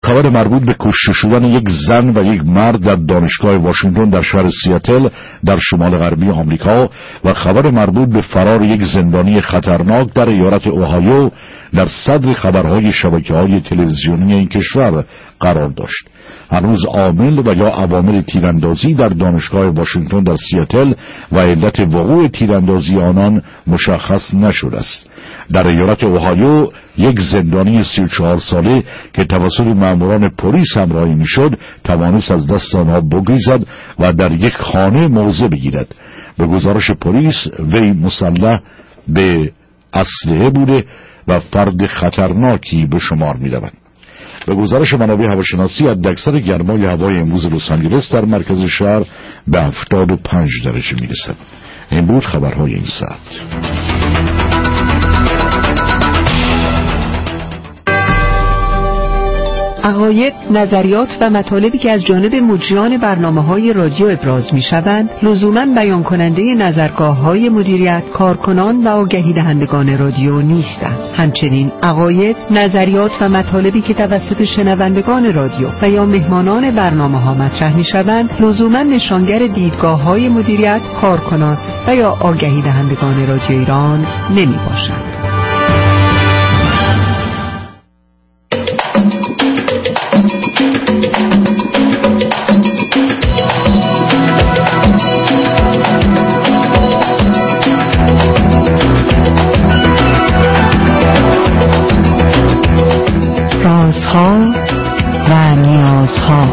خبر مربوط به کشته شدن یک زن و یک مرد در دانشگاه واشنگتن در شهر سیاتل در شمال غربی آمریکا و خبر مربوط به فرار یک زندانی خطرناک در ایالت اوهایو در صدر خبرهای شبکه‌های تلویزیونی این کشور قرار داشت. هنوز عامل و یا عوامل تیراندازی در دانشگاه واشنگتن در سیاتل و علت وقوع تیراندازی آنان مشخص نشده است. در ایالت اوهایو یک زندانی 34 ساله که توسط ماموران پلیس همراهی میشد توانست از دست آنها بگریزد و در یک خانه موضع بگیرد. به گزارش پلیس وی مسلح به اسلحه بوده و فرد خطرناکی به شمار می‌رود. به گزارش منابع هواشناسی حداکثر گرمای هوای امروز لس آنجلس در مرکز شهر به 75 درجه میرسد. این بود خبرهای این ساعت. عقاید، نظریات و مطالبی که از جانب مجریان برنامه‌های رادیو ابراز می‌شوند، لزوماً بیان کننده نظرگاه‌های مدیریت، کارکنان و آگهی دهندگان رادیو نیستند. همچنین عقاید، نظریات و مطالبی که توسط شنوندگان رادیو و یا مهمانان برنامه‌ها مطرح می‌شوند، لزوماً نشانگر دیدگاه‌های مدیریت، کارکنان و یا آگهی دهندگان رادیو ایران نمی‌باشند. رازها و نیازها.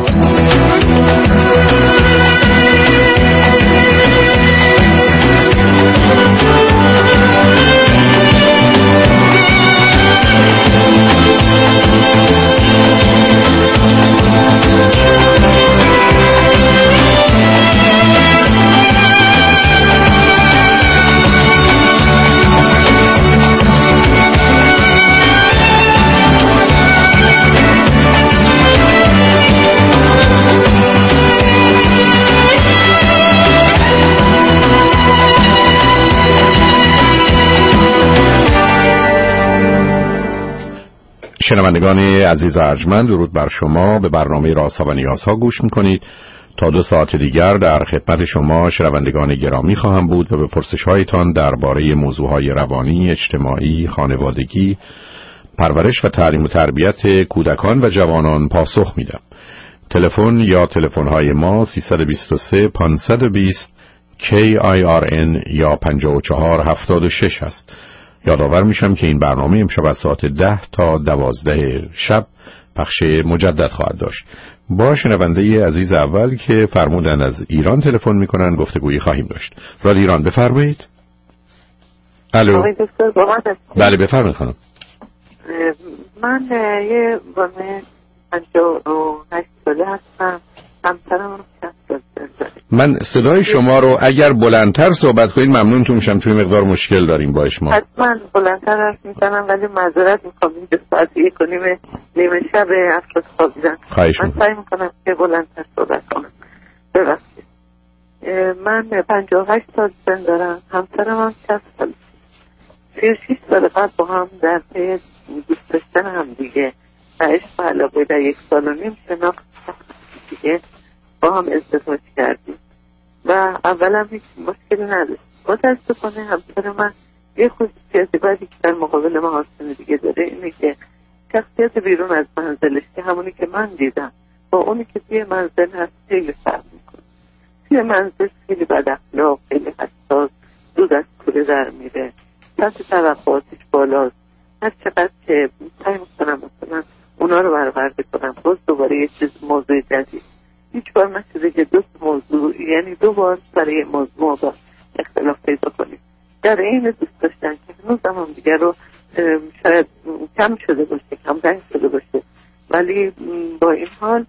شنوندگان عزیز ارجمند، درود بر شما. به برنامه رازها و نیازها گوش میکنید. تا 2 ساعت دیگر در خدمت شما شنوندگان گرامی خواهم بود و به پرسش‌هایتان درباره موضوعهای روانی، اجتماعی، خانوادگی، پرورش و تعلیم و تربیت کودکان و جوانان پاسخ میدم. تلفن یا تلفن‌های ما 323 520 KIRN یا 5476 است. یادآور میشم که این برنامه امشب از ساعت 10 تا 12 شب پخش مجدد خواهد داشت. با شنونده عزیز اول که فرمودن از ایران تلفن میکنن گفتگویی خواهیم داشت. رادیو ایران بفرمایید. الو. بله بفرمایید خانم. من یه بانه 58 ساله هستم. همسرم 60 ساله. من صدای شما رو اگر بلندتر صحبت کنید ممنونتون میشم، توی مقدار مشکل داریم با شما. حتما بلندتر حرف میزنم ولی معذرت میخوام اینجا ساعت 1:30 نیمه شب افراد خوابیدن. من سعی میکنم که بلندتر صحبت کنم. ببخشید. من 58 سال سن دارم. همسرم هم 60 سال. 36 سال قبل با هم در پی دوست داشتن هم دیگه و عشق و علاقه در 1.5 سال شناخت دیگه با هم ازدواج کردیم و اولا هیچ مشکلی نداشت. متاسفانه همسر من یه خصوصیت بعدی که در مقابل محاسن دیگه داره اینه که شخصیت بیرون از منزلش که همونی که من دیدم با اونی که توی منزل هست خیلی فرق میکنه. توی منزل خیلی بد اخلاق، خیلی حساس، زود از کوره در میره، سطح توقعاتش بالاست. هر چقدر که سعی میکنم مثلا اونا رو برآورده کنم باز دوباره یه چیز موضوع جدید. هیچ بار نشده که 2 موضوع یعنی 2 بار برای موضوع با اختلاف پیدا کنیم. در این دوست داشتن که هنوز هم دیگر رو شاید کم شده باشه، کم رنگ شده باشه، ولی با این حال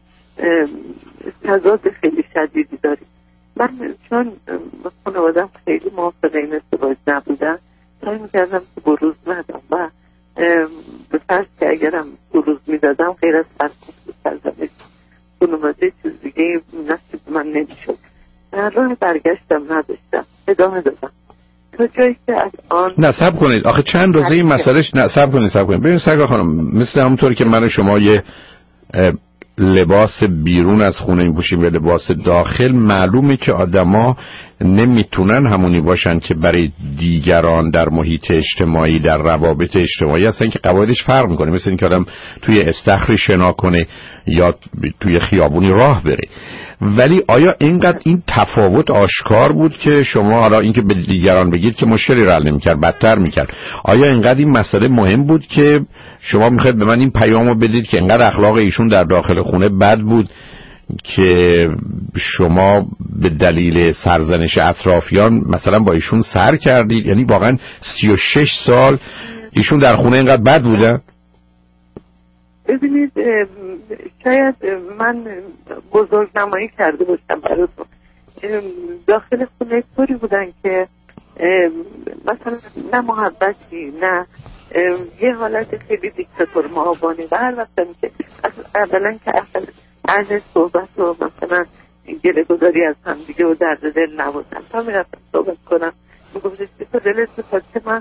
تضاد خیلی شدیدی داریم. من چون خانوادم خیلی موافق این ازدواج نبودن سعی می‌کردم که بروز ندم و به فرض که اگرم بروز میدادم غیر از سرزنش خانواده چیز دیگه نصیب من نمیشد. راه برگشتم نداشتم، ادامه دادم تا جایی که از آن نصب کنید. آخه چند روزه این مسئله نصب کنید. ببین سرکار خانم، مثل همونطوری که من و شما یه لباس بیرون از خونه میپوشیم و لباس داخل، معلومه که آدما نمیتونن همونی باشن که برای دیگران در محیط اجتماعی، در روابط اجتماعی هستن که قواعدش فرق میکنه. مثل این که آدم توی استخری شنا کنه یا توی خیابونی راه بره. ولی آیا اینقدر این تفاوت آشکار بود که شما حالا اینکه به دیگران بگید که مشکلی رو حل نمی‌کرد، بدتر می‌کرد؟ آیا اینقدر این مسئله مهم بود که شما می‌خواید به من این پیامو بدید که اینقدر اخلاق ایشون در داخل خونه بد بود که شما به دلیل سرزنش اطرافیان مثلا با ایشون سر کردید؟ یعنی واقعا 36 سال ایشون در خونه اینقدر بد بودن؟ ببینید، شاید من بزرگ نمایی کرده باشم براتون. داخل خونه طوری بودن که مثلا نه محبتی، نه یه حالت خیلی دیکتاتور معاونی. و هر وقت که اولا که اهل صحبت و مثلا گله گذاری از هم دیگه و درد دل نبودن، تا میرفتم صحبت کنم میگفتش که تو دلت بخواد که من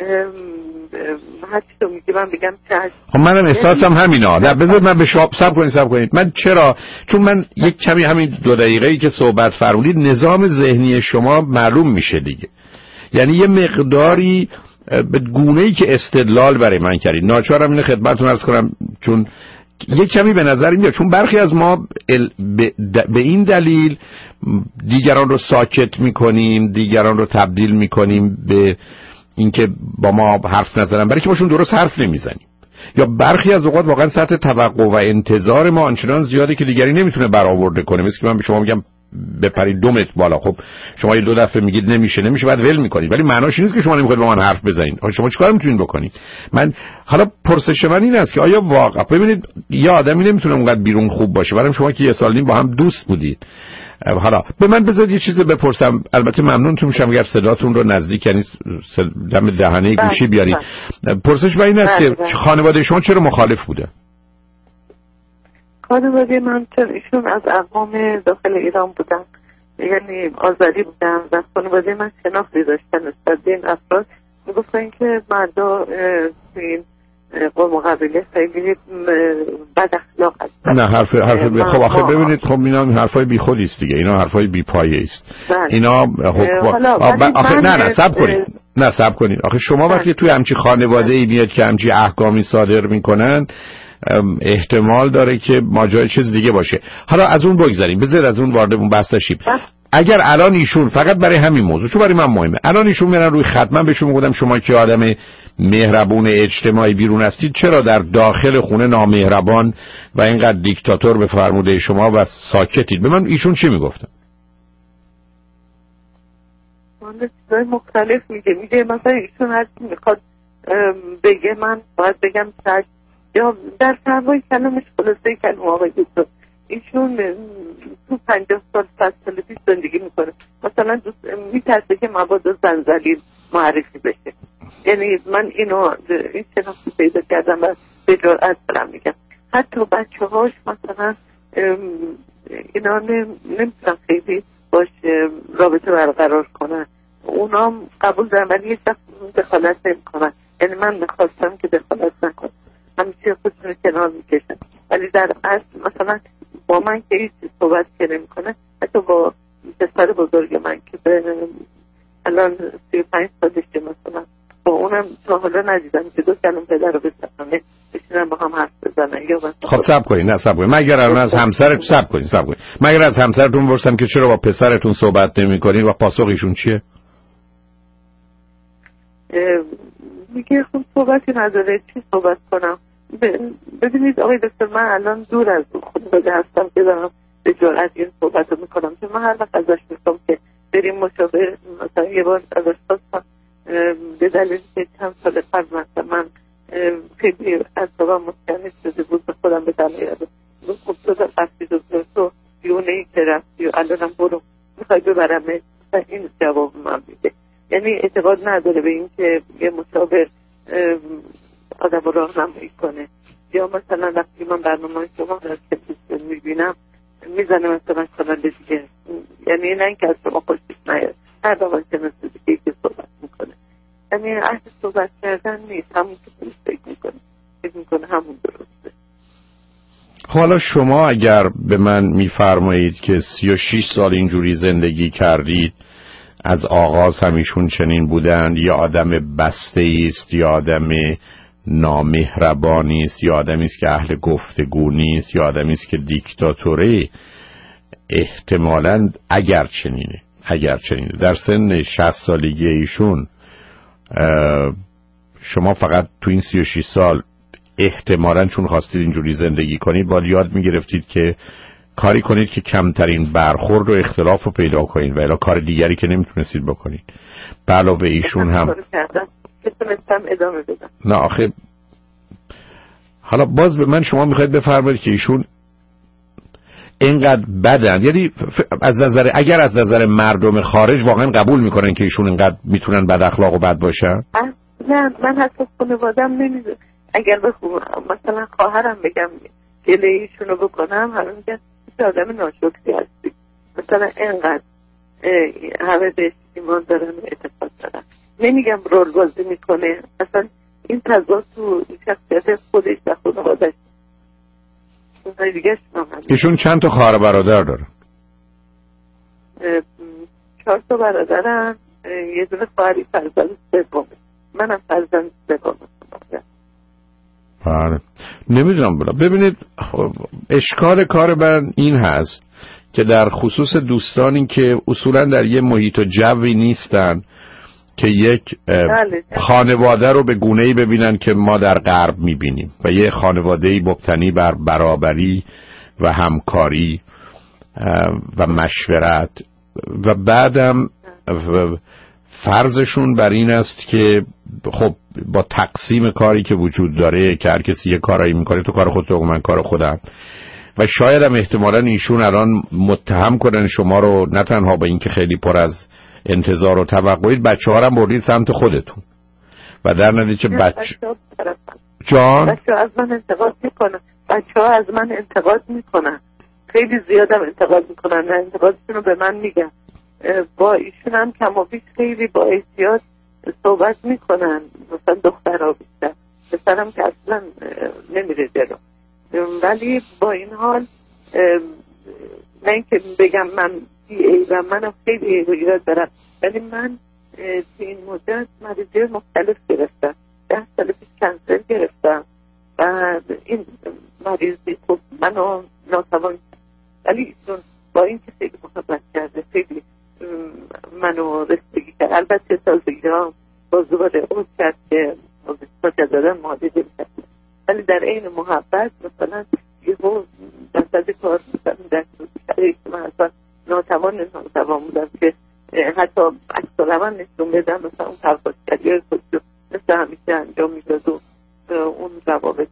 هرچی تو میگی من بگم چشم. خب منم احساسم همینا. نه بذار من به شما صبر کنید. من چرا؟ چون من یک کمی همین 2 دقیقه‌ای که صحبت فرمودید نظام ذهنی شما معلوم میشه دیگه. یعنی یه مقداری به گونه‌ای که استدلال برای من کردید، ناچارم اینو خدمتتون عرض کنم، چون یک کمی به نظر میاد چون برخی از ما به این دلیل دیگران رو ساکت میکنیم، دیگران رو تبدیل میکنیم به اینکه با ما حرف نزنن، برای که باشون درست حرف نمیزنیم. یا برخی از اوقات واقعا سطح توقع و انتظار ما آنچنان زیاده که دیگری نمیتونه برآورده کنه. مثل که من به شما میگم بپرید 2 متر بالا، خب شما یه 2 دفعه میگید نمیشه بعد ول میکنید، ولی معناش این نیست که شما نمیخواید با من حرف بزنید. شما چیکار میتونید بکنید؟ من حالا پرسش من این است که آیا واقعا ببینید یه آدمی نمیتونه اونقدر بیرون خوب باشه، برای شما که 1 سال نیم با هم دوست بودید. حالا به من بذارید یه چیزی بپرسم، البته ممنونتون میشم اگر صداتون رو نزدیک، یعنی دم دهنه گوشی بیارید. پرسش من این است که خانواده شما چرا مخالف بوده؟ خانواده من ایشون از اقوام داخل ایران بودن، یعنی آذری بودن و خانواده من شناختی داشتن نسبت به این افراد. میگفتن که مردا این قوم و قبیله خیلی بد اخلاق هستن. نه حرف خب آخه ببینید، خب اینا حرفای بی خودی است دیگه، اینا حرفای بی پایه است. اینا آخه نه صبر کنید. آخه شما وقتی توی همچی خانواده ای میاد که همچی احکامی صادر میکنن، احتمال داره که ماجرای چیز دیگه باشه. حالا از اون بگذاریم، بذار از اون وارد اون بحث شیم. اگر الان ایشون فقط برای همین موضوع، چون برای من مهمه، الان ایشون میرن روی خط، من بهشون میگم شما که آدم مهربون اجتماعی بیرون هستید، چرا در داخل خونه نامهربان و اینقدر دیکتاتور به فرموده شما و ساکتید؟ به من ایشون چی میگفتن؟ من چیزای مختلف میگه مثلا ایشون هر چی میخواد بگه من باید بگم چشم، یا در سرمای کلمش خلاصه کلمه آقای دکتر ایشون تو 50 سال 100 سال پیش زندگی میکنه، مثلا میترسه که مبادا زنجلیل معرفی بشه. یعنی من این شناختی پیدا کردم و به جرأت دارم میگم حتی بچه‌هاش مثلا اینا نمیتونن خیلی باش رابطه برقرار کنن، اونا قبول دارن ولی هیچ وقت دخالت نمیکنن. یعنی من میخواستم که دخالت نکنم، همیشه خودشون کنار میکشن، ولی در اصل مثلا با من که هیچ صحبت که نمیکنه، حتی با پسر بزرگ من که به الان 35 سالشه مثلا، با اونم تا حالا ندیدم که 2 کلمه پدر رو بسنه بشینن با هم حرف بزنن. یا خب صبر کنید، مگر الان از همسرت صبر کنید مگر از همسرتون پرسم که چرا با پسرتون صحبت نمی‌کنید و پاسخ ایشون چیه؟ میگه خب صحبتی نداره، چی صحبت کنم؟ ببینید آقای دکتر، من الان دور از خانواده هستم که دارم به جرأت این صحبت رو میکنم، چون من هر وقت ازش میخوام که بریم مشاور، مثلا یه بار ازش خواستم به دلیل که چند سال قبل مثلا من خیلی اعصابم متکنه شده بود، به خودم به دم یادم خب تو در قصدی دکتر تو بیونه ای که رفتی و الانم برو میخوای ببرم، این جواب من میده. یعنی اعتقاد نداره به این که یه مشاور آدم رو راهنمایی کنه. یا مثلا وقتی من برنامه شما در تلویزیون میبینم میزنه مثلا کانال دیگه، یعنی نه اینکه از شما خوشش نیاد، هر دوان شناس دیگه که صحبت میکنه، یعنی اهل صحبت کردن نیست، همون که پلیس فکر میکنه همون درسته. حالا شما اگر به من میفرمایید که 36 سال اینجوری زندگی کردید، از آغاز همیشون چنین بودن، یا آدم بسته است، یا آدم نامهربانی است، یا آدمی است که اهل گفتگو نیست، یا آدمی است که دیکتاتوره، احتمالاً اگر چنینه در سن 60 سالگی ایشون شما فقط تو این 36 سال احتمالاً چون خواستید اینجوری زندگی کنید باید یاد میگرفتید که کاری کنید که کمترین برخورد و اختلاف رو پیدا کنید و الا کار دیگری که نمیتونستید بکنید. به علاوه ایشون هم که تونستم ادامه بدم. نه آخه حالا باز به من شما میخواید بفرمایید که ایشون اینقدر بدن، یعنی اگر از نظر مردم خارج واقعا قبول میکنن که ایشون اینقدر میتونن بد اخلاق و بد باشن؟ نه، من حتی خانوادم نمیدونم. اگر مثلا خواهرم بگم گله ایشونو بکنم همه میگن آدم ناشکری هستی، مثلا اینقدر همه بهش ایمان دارن و اعتقاد دارن. نمیگم رول بازی میکنه، اصلا این تضاد تو شخصیت خودش و خانواده‌اش. ایشون چند تا خواهر برادر دارن؟ 4 تا برادرن، یه دونه خواهری فرزند سومه، منم فرزند سومم. بله نمیدونم ببینید اشکال کار من این هست که در خصوص دوستانی که اصولا در یه محیط و جوی نیستن که یک خانواده رو به گونه‌ای ببینن که ما در غرب میبینیم و یه خانواده‌ای مبتنی بر برابری و همکاری و مشورت و بعدم فرضشون بر این است که خب با تقسیم کاری که وجود داره که هر کسی یه کارایی میکنه، تو کار خودت و من کار خودم، و شاید هم احتمالاً ایشون الان متهم کنن شما رو نه تنها با اینکه خیلی پر از انتظار و توقعید، بچه‌ها رو هم بردید سمت خودتون و در نتیجه جان بچه‌ها از من انتقاد میکنن، بچه‌ها از من انتقاد میکنن، خیلی زیادم انتقاد میکنن، نه انتقادشون رو به من میگن. با ایشون هم کم و بیش خیلی با احتیاط صحبت میکنن، مثلا دخترها بیشتر، پسرم که اصلا نمیره جلو. ولی با این حال نه اینکه بگم من و منم خیلی ایراد دارم، ولی من تو این مدت مریضی مختلف گرفتم. 10 سال پیش کنسر گرفتم و این مریضی خب منو ناتوان کرد، ولی ایشون با اینکه خیلی محبت کرده، خیلی منو رسیدگی کرد. البته تازگی ها با زباده اون کرد که مجددا ماده دل کرد، ولی در این محبت مثلا یه دسته کار مثلا در شرایط من اصلا ناتوان بودم که حتی اکثر من نشون بدم مثلا اون ترفاکتری های خودشو مثل همیشه انجام میداد و اون روابط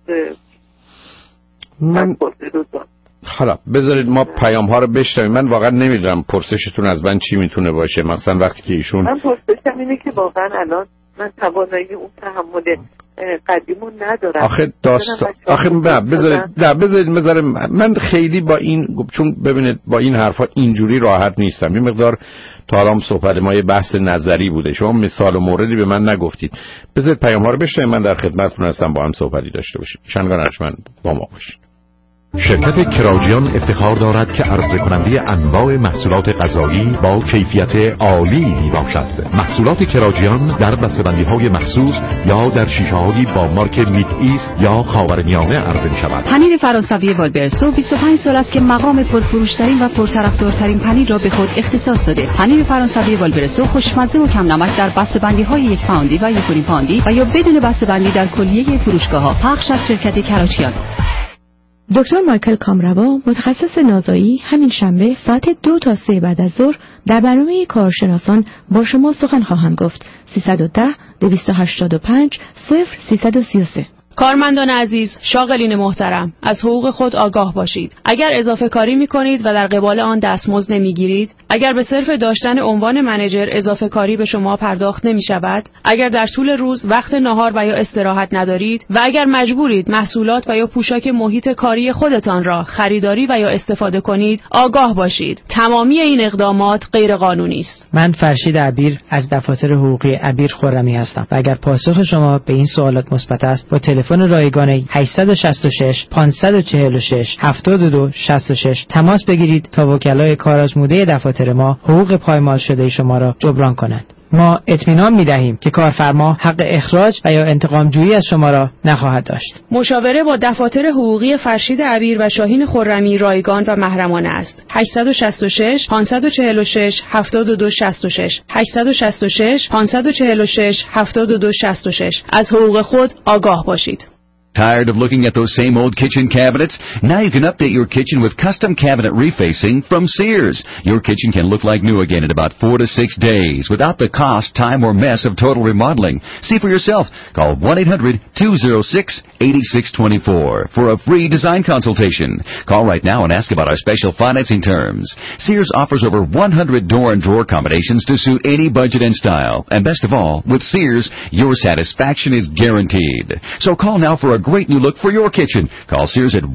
من حالا بذارید ما پیام ها رو بشنویم. من واقعا نمیدونم پرسشتون از من چی میتونه باشه. مثلا وقتی که ایشون من پرسشم اینه که واقعا الان من توانایی اون تحمل قدیمون ندارم. آخه بذارید من خیلی با این، چون ببینید با این حرفا اینجوری راحت نیستم. یه مقدار تا الان صحبت ما یه بحث نظری بوده، شما مثال و موردی به من نگفتید. بذارید پیام ها رو بشنویم، من در خدمتتون هستم، با هم صحبتی داشته باشیم. شنگان ارجمند با ما باشید. شرکت کراجیان افتخار دارد که عرضه کننده انواع محصولات غذایی با کیفیت عالی می باشد. محصولات کراجیان در بسته‌بندی‌های مخصوص یا در شیشه‌هایی با مارک میت ایست یا خاورمیانه عرضه می شود. پنیر فرانسوی والبرسو 25 سال است که مقام پرفروش‌ترین و پرطرفدارترین پنیر را به خود اختصاص داده. پنیر فرانسوی والبرسو خوشمزه و کم نمک در بسته‌بندی‌های 1 پوندی و 1.5 پوندی و یا بدون بسته‌بندی در کلیه فروشگاه‌ها. پخش از شرکت کراجیان. دکتر مایکل کامروا متخصص نازایی همین شنبه ساعت 2 تا 3 بعد از ظهر در برنامه کارشناسان با شما سخن خواهند گفت. 310-285-0333. کارمندان عزیز، شاغلین محترم، از حقوق خود آگاه باشید. اگر اضافه کاری می‌کنید و در قبال آن دستمزد نمی‌گیرید، اگر به صرف داشتن عنوان منیجر اضافه کاری به شما پرداخت نمی‌شود، اگر در طول روز وقت نهار و یا استراحت ندارید و اگر مجبورید محصولات و یا پوشاک محیط کاری خودتان را خریداری و یا استفاده کنید، آگاه باشید. تمامی این اقدامات غیر قانونی است. من فرشید عبیر از دفاتر حقوقی عبیر خرمی هستم و اگر پاسخ شما به این سوالات مثبت است با تلفن رایگان 866 546 7266 تماس بگیرید تا وکلای کارآزموده دفاتر ما حقوق پایمال شده شما را جبران کنند. ما اطمینان می‌دهیم که کارفرما حق اخراج و یا انتقام جویی از شما را نخواهد داشت. مشاوره با دفاتر حقوقی فرشید عبیر و شاهین خرمی رایگان و محرمانه است. 866 546 7266 866 546 7266. از حقوق خود آگاه باشید. Tired of looking at those same old kitchen cabinets? Now you can update your kitchen with custom cabinet refacing from Sears. Your kitchen can look like new again in about 4 to 6 days without the cost, time, or mess of total remodeling. See for yourself. Call 1-800-206-8624 for a free design consultation. Call right now and ask about our special financing terms. Sears offers over 100 door and drawer combinations to suit any budget and style. And best of all, with Sears, your satisfaction is guaranteed. So call now for a great new look for your kitchen. Call Sears at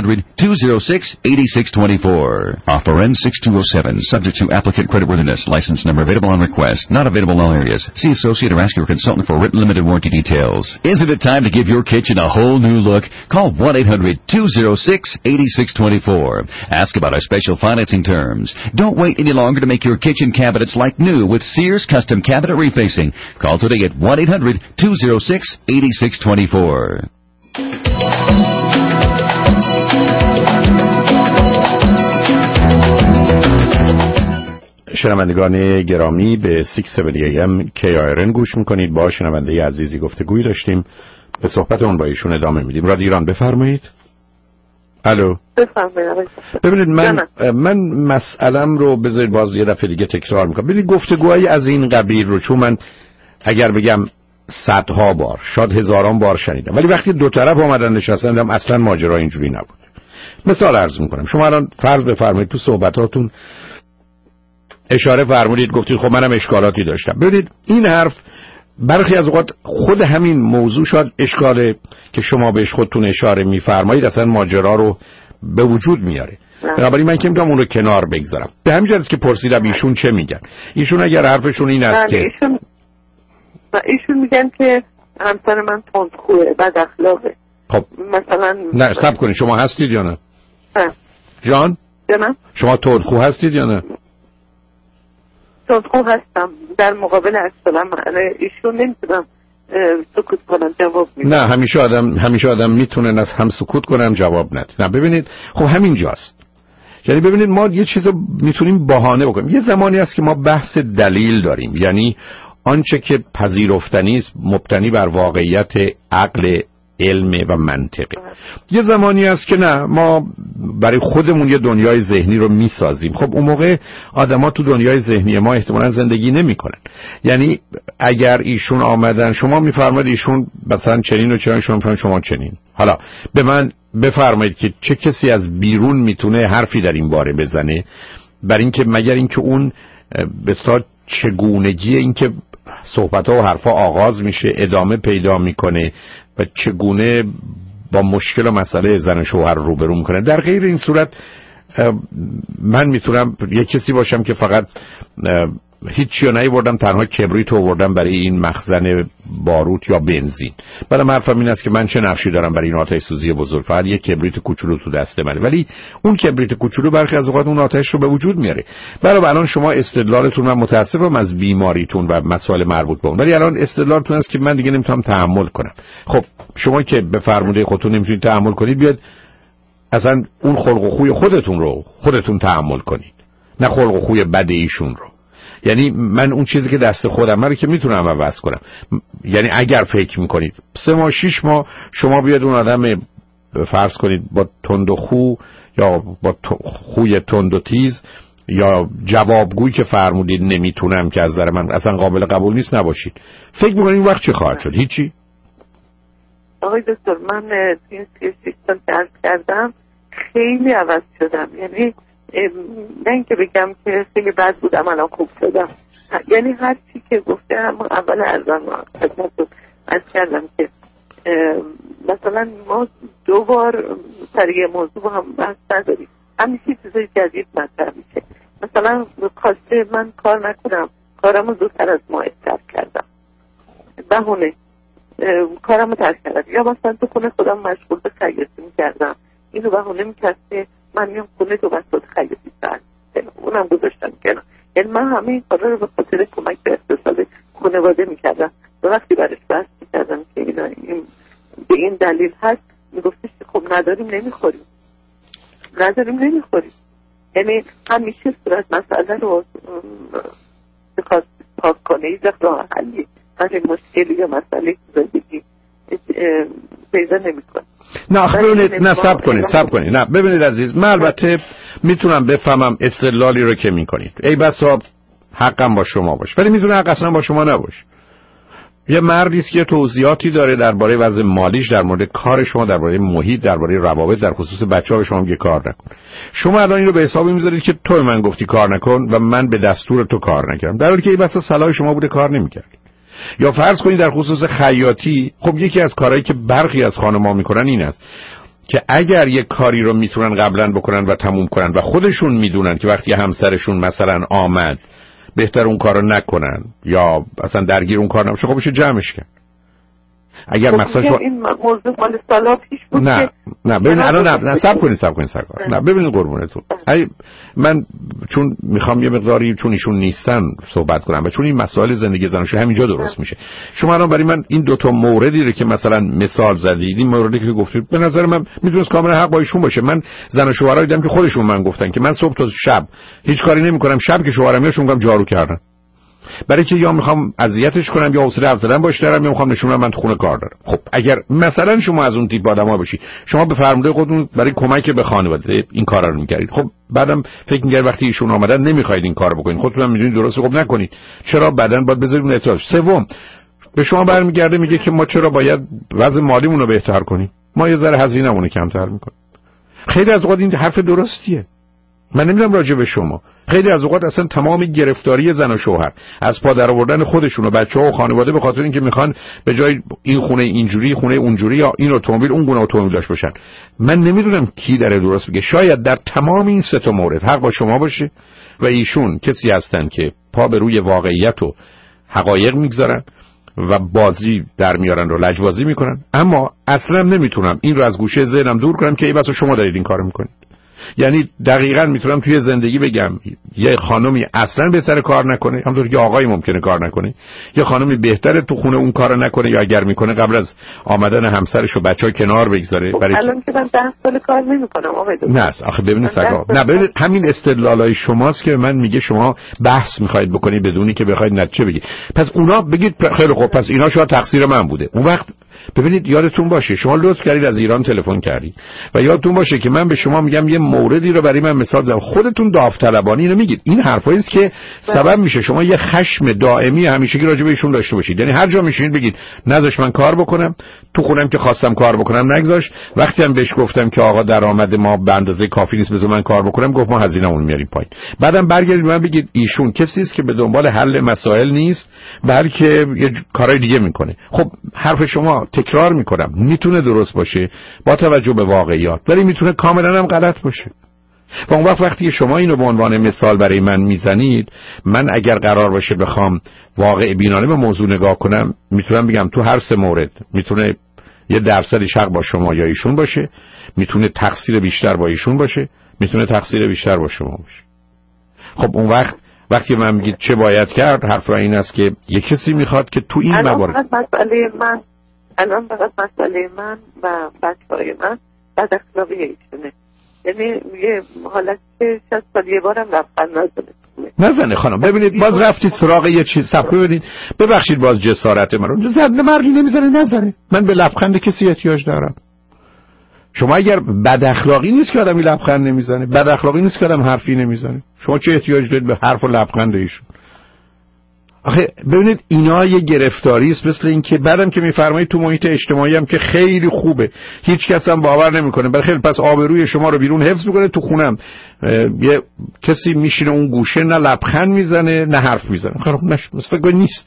1-800-206-8624. Offer ends 6207. Subject to applicant creditworthiness. License number available on request. Not available in all areas. See associate or ask your consultant for written limited warranty details. Isn't it time to give your kitchen a whole new look? Call 1-800-206-8624. Ask about our special financing terms. Don't wait any longer to make your kitchen cabinets like new with Sears Custom Cabinet Refacing. Call today at 1-800-206-8624. شنوندگان گرامی به 670 AM KIRN گوش میکنید. با شنونده عزیزی گفتگویی داشتیم، به صحبت اون با ایشون ادامه میدیم. رادیو ایران بفرمایید. الو. بفرمایید. ببینید من مسئلم رو بذارید باز یه دفعه دیگه تکرار میکنم. ببینید گفتگوهای از این قبیل رو چون من اگر بگم صدها بار شاید هزاران بار شنیدم، ولی وقتی دو طرف اومدن نشستن اصلا ماجرا اینجوری نبود. مثال عرض میکنم، شما الان فرض بفرمایید تو صحبتاتون اشاره فرمودید گفتید خب منم اشکالاتی داشتم. ببینید این حرف برخی از اوقات خود همین موضوع شاید اشکاله که شما بهش خودتون اشاره میفرمایید اصلا ماجرا رو به وجود میاره. بنابراین من که میتونم اون رو کنار بگذارم. به همین جهت که پرسیدم ایشون چه میگن. ایشون اگر حرفشون این است که ایشون میگن که همسر من تندخوئه، بد اخلاقه. خب مثلا نه صبر کنید، شما هستید یا نه؟ جان؟ جانم؟ شما تندخو هستید یا نه؟ تندخو هستم. در مقابل اصلا ایشون نمیتونم سکوت کنم، جواب میدم. نه همیشه آدم میتونه هم سکوت کنه هم جواب نده. نه ببینید خب همین جاست. یعنی ببینید ما یه چیزو میتونیم بهانه بکنیم. یه زمانی هست که ما بحث دلیل داریم، یعنی آنچه که پذیرفتنی است مبتنی بر واقعیت عقل، علم و منطقه. یه زمانی است که نه، ما برای خودمون یه دنیای ذهنی رو میسازیم. خب اون موقع آدما تو دنیای ذهنی ما احتمالاً زندگی نمیکنن. یعنی اگر ایشون آمدن شما میفرمایید ایشون مثلا چنین و چنین، شما چنین. حالا به من بفرمایید که چه کسی از بیرون میتونه حرفی در این باره بزنه، بر اینکه مگر اینکه اون بسیار چگونگی اینکه صحبت‌ها و حرفا آغاز میشه ادامه پیدا میکنه و چگونه با مشکل و مسئله زن و شوهر روبرو میکنه. در غیر این صورت من میتونم یک کسی باشم که فقط هیچی رو نیوردم، تنها کبریت رو آوردم برای این مخزن باروت یا بنزین. بعدم حرفم این است که من چه نقشی دارم برای این آتش سوزی بزرگ، فقط یک کبریت کوچولو تو دست منه، ولی اون کبریت کوچولو برخی از اوقات اون آتش رو به وجود میاره. برای الان شما استدلالتون، من متاسفم از بیماریتون و مسائل مربوط به اون، ولی الان استدلالتون است که من دیگه نمیتونم تحمل کنم. خب شما که به فرموده خودتون نمیتونید تحمل کنید، بیاد اصلا اون خلق و خوی خودتون رو خودتون تحمل کنید، نه خلق و خوی بد ایشون رو. یعنی من اون چیزی که دست خودم رو که میتونم عوض کنم. یعنی اگر فکر میکنید 3 ماه 6 ماه شما بیاد اون آدم فرض کنید با تند و خو یا با خوی تند و تیز یا جوابگویی که فرمودید نمیتونم که از نظر من اصلا قابل قبول نیست نباشید، فکر میکنید این وقت چه خواهد شد؟ هیچی. آقای دکتر من این 36 سال درس کردم خیلی عوض شدم. یعنی نه اینکه بگم که خیلی بد بودم الان خوب شدم، یعنی هر چی که گفته هم اول ارزان خدمتتون عرض کردم که مثلا ما 2 بار سر یه موضوع با هم بحث نداریم، همیشه چیزای جدید مطرح میشه. مثلا خواسته من کار نکنم، کارمو زودتر از موعد ترک کردم، بهونه کارم رو ترک کردم. یا مثلا تو خونه خودم مشغول به خیاطی میکردم، اینو بهونه میکرد که من میام خونه تو بساط خیاطی سر اونم گذاشتم کنار. یعنی من همه این کارا رو به خاطر کمک به اقتصاد خانواده میکردم و وقتی برش بحث میکردم که اینا به این دلیل هست میگفتش که خب نداریم نمیخوریم. یعنی همیشه صورت مسئله رو بخواست پاک کنه، ایزا راه حلی همین مشکلی یا مسئله زندگی پیدا نمیکنه. نه ببینید، نه سب کنید. نه ببینید عزیز، من البته میتونم بفهمم استدلالی رو که میکنید، ای بسا حقم با شما باشه، ولی میتونه حق اصلا با شما نباشه. یه مردی است که توضیحاتی داره درباره وضع مالیش، در مورد کار شما، درباره محیط، درباره روابط، در خصوص بچه‌ها به شما میگه کار نکن. شما الان اینو به حسابی میذارید که تو من گفتی کار نکن و من به دستور تو کار نکردم، در حالی که این بسا صلاح شما بوده کار نمی‌کردید. یا فرض کنید در خصوص خیاطی، خب یکی از کارهایی که برخی از خانم‌ها میکنن این است که اگر یک کاری رو میتونن قبلا بکنن و تموم کنن و خودشون میدونن که وقتی همسرشون مثلا آمد بهتر اون کارو نکنن یا اصلا درگیر اون کار نباشه، خب بشه جمعش کرد. اگر مثلا شما این موضوع مال سالا پیش بود نه ببین الان نه صبر کنید سرکار. نه ببینید قربونتون، من چون میخوام یه مقداری چون ایشون نیستن صحبت کنم و چون این مسائل زندگی زناشویی همینجا درست میشه. شما الان برای من این دوتا موردی رو که مثلا مثال زدید، این موردی که گفتید به نظر من میتونست کاملا حق با ایشون باشه. من زن و شوهرای دیدم که خودشون من گفتن که من صبح تا شب هیچ کاری نمیکنم، شب که شوهرم میاشون میگم جارو کردن، برای که یا میخوام اذیتش کنم یا حوصله حرف زدن باش دارم یا میخوام نشونم من تو خونه کار دارم. خب اگر مثلا شما از اون تیپ آدما باشی، شما به فرموده خودتون برای کمک به خانواده این کارا رو میکردید، خب بعدم فکر می‌کردید وقتی ایشون اومدن نمیخواید این کارو بکنید، خودتون هم میدونید درست، خب نکنید. چرا بعدن باید بذارید اون احتیاج. سوم به شما برمیگرده میگه که ما چرا باید وضع مالیمون رو بهتر کنیم، ما یه ذره هزینه‌مون رو کمتر میکنیم. خیلی از اوقات این حرف درستیه. من نمیدونم راجع به شما، خیلی از اوقات اصلا تمام گرفتاری زن و شوهر از پا در آوردن خودشون و بچه‌ها و خانواده به خاطر اینکه میخوان به جای این خونه اینجوری خونه اونجوری یا این اتومبیل اون گونه اتومبیل داشته باشن. من نمیدونم کی داره درست میگه. شاید در تمام این سه تا مورد حق با شما باشه و ایشون کسی هستن که پا به روی واقعیت و حقایق میگذارن و بازی در میارن و لجبازی میکنن، اما اصلا نمیتونم این رو از گوشه ذهنم دور کنم که ای بس شما دارید این کارو میکنید. یعنی دقیقاً میتونم توی زندگی بگم یه خانمی اصلا بهتره کار نکنه، همونطور که آقایی ممکنه کار نکنه، یه خانمی بهتره تو خونه اون کارو نکنه یا اگر میکنه قبل از آمدن همسرش و بچه‌ها کنار بگذاره. برای الان که من 10 سال کار نمیکنم آقای دکتر. نه آخه ببینید سگا، نه ببینید همین استدلالای شماست که من میگه شما بحث میخواید بکنید بدونی که بخواید نتیجه بگید. پس اونا بگید خیلی خوب، پس اینا شاید تقصیر من بوده. اون وقت ببینید یادتون باشه شما لطف کردید از ایران تلفن کردید و یادتون باشه که من به شما میگم یه موردی رو برای من مثال بزنم، خودتون داوطلبانه اینو میگید. این حرفایی است که سبب میشه شما یه خشم دائمی همیشگی راجع به ایشون داشته باشید. یعنی هر جا میشینید بگید نذاش من کار بکنم، تو خونم که خواستم کار بکنم نگذاشت، وقتی هم بهش گفتم که آقا درآمد ما به اندازه کافی نیست بذار من کار بکنم گفت ما هزینه‌مون میاریم پایین. بعدم برگردید من بگید ایشون کسی است که به دنبال حل مسائل نیست بلکه یه کارهای دیگه میکنه. خب حرف شما تکرار میکنم میتونه درست باشه با توجه به واقعیات، ولی میتونه کاملا هم غلط باشه. و اون وقتی شما اینو به عنوان مثال برای من میزنید، من اگر قرار باشه بخوام واقع بینانه به موضوع نگاه کنم میتونم بگم تو هر سه مورد میتونه یه درصدش حق با شما یا ایشون باشه، میتونه تقصیر بیشتر با ایشون باشه، میتونه تقصیر بیشتر با شما باشه. خب اون وقتی من میگید چه باید کرد، حرف را این است که یه کسی میخواد که تو این موارد الان فقط مسئله من و بچه‌های من بد اخلاقی ایشونه. یعنی یه حالت که 60 سال یه بارم لبخند نزنه خانم. ببینید باز رفتید سراغ یه چیز. صبر ببینید، ببخشید باز جسارت من رو زنده مردی نمیزنه. من به لبخند کسی احتیاج دارم. شما اگر بد اخلاقی نیست که آدمی لبخند نمیزنه، بد اخلاقی نیست که آدم حرفی نمیزنه، شما چه احتیاج دارید به حرف و لبخند ایشون؟ آخه ببینید اینا یه گرفتاری است، مثل این که بعدم که میفرمایید تو محیط اجتماعی هم که خیلی خوبه هیچ کس هم باور نمیکنه، برای خیلی پس آبروی شما رو بیرون حفظ میکنه، تو خونم یه کسی میشینه اون گوشه نه لبخند میزنه نه حرف میزنه. خب مثلا نیست.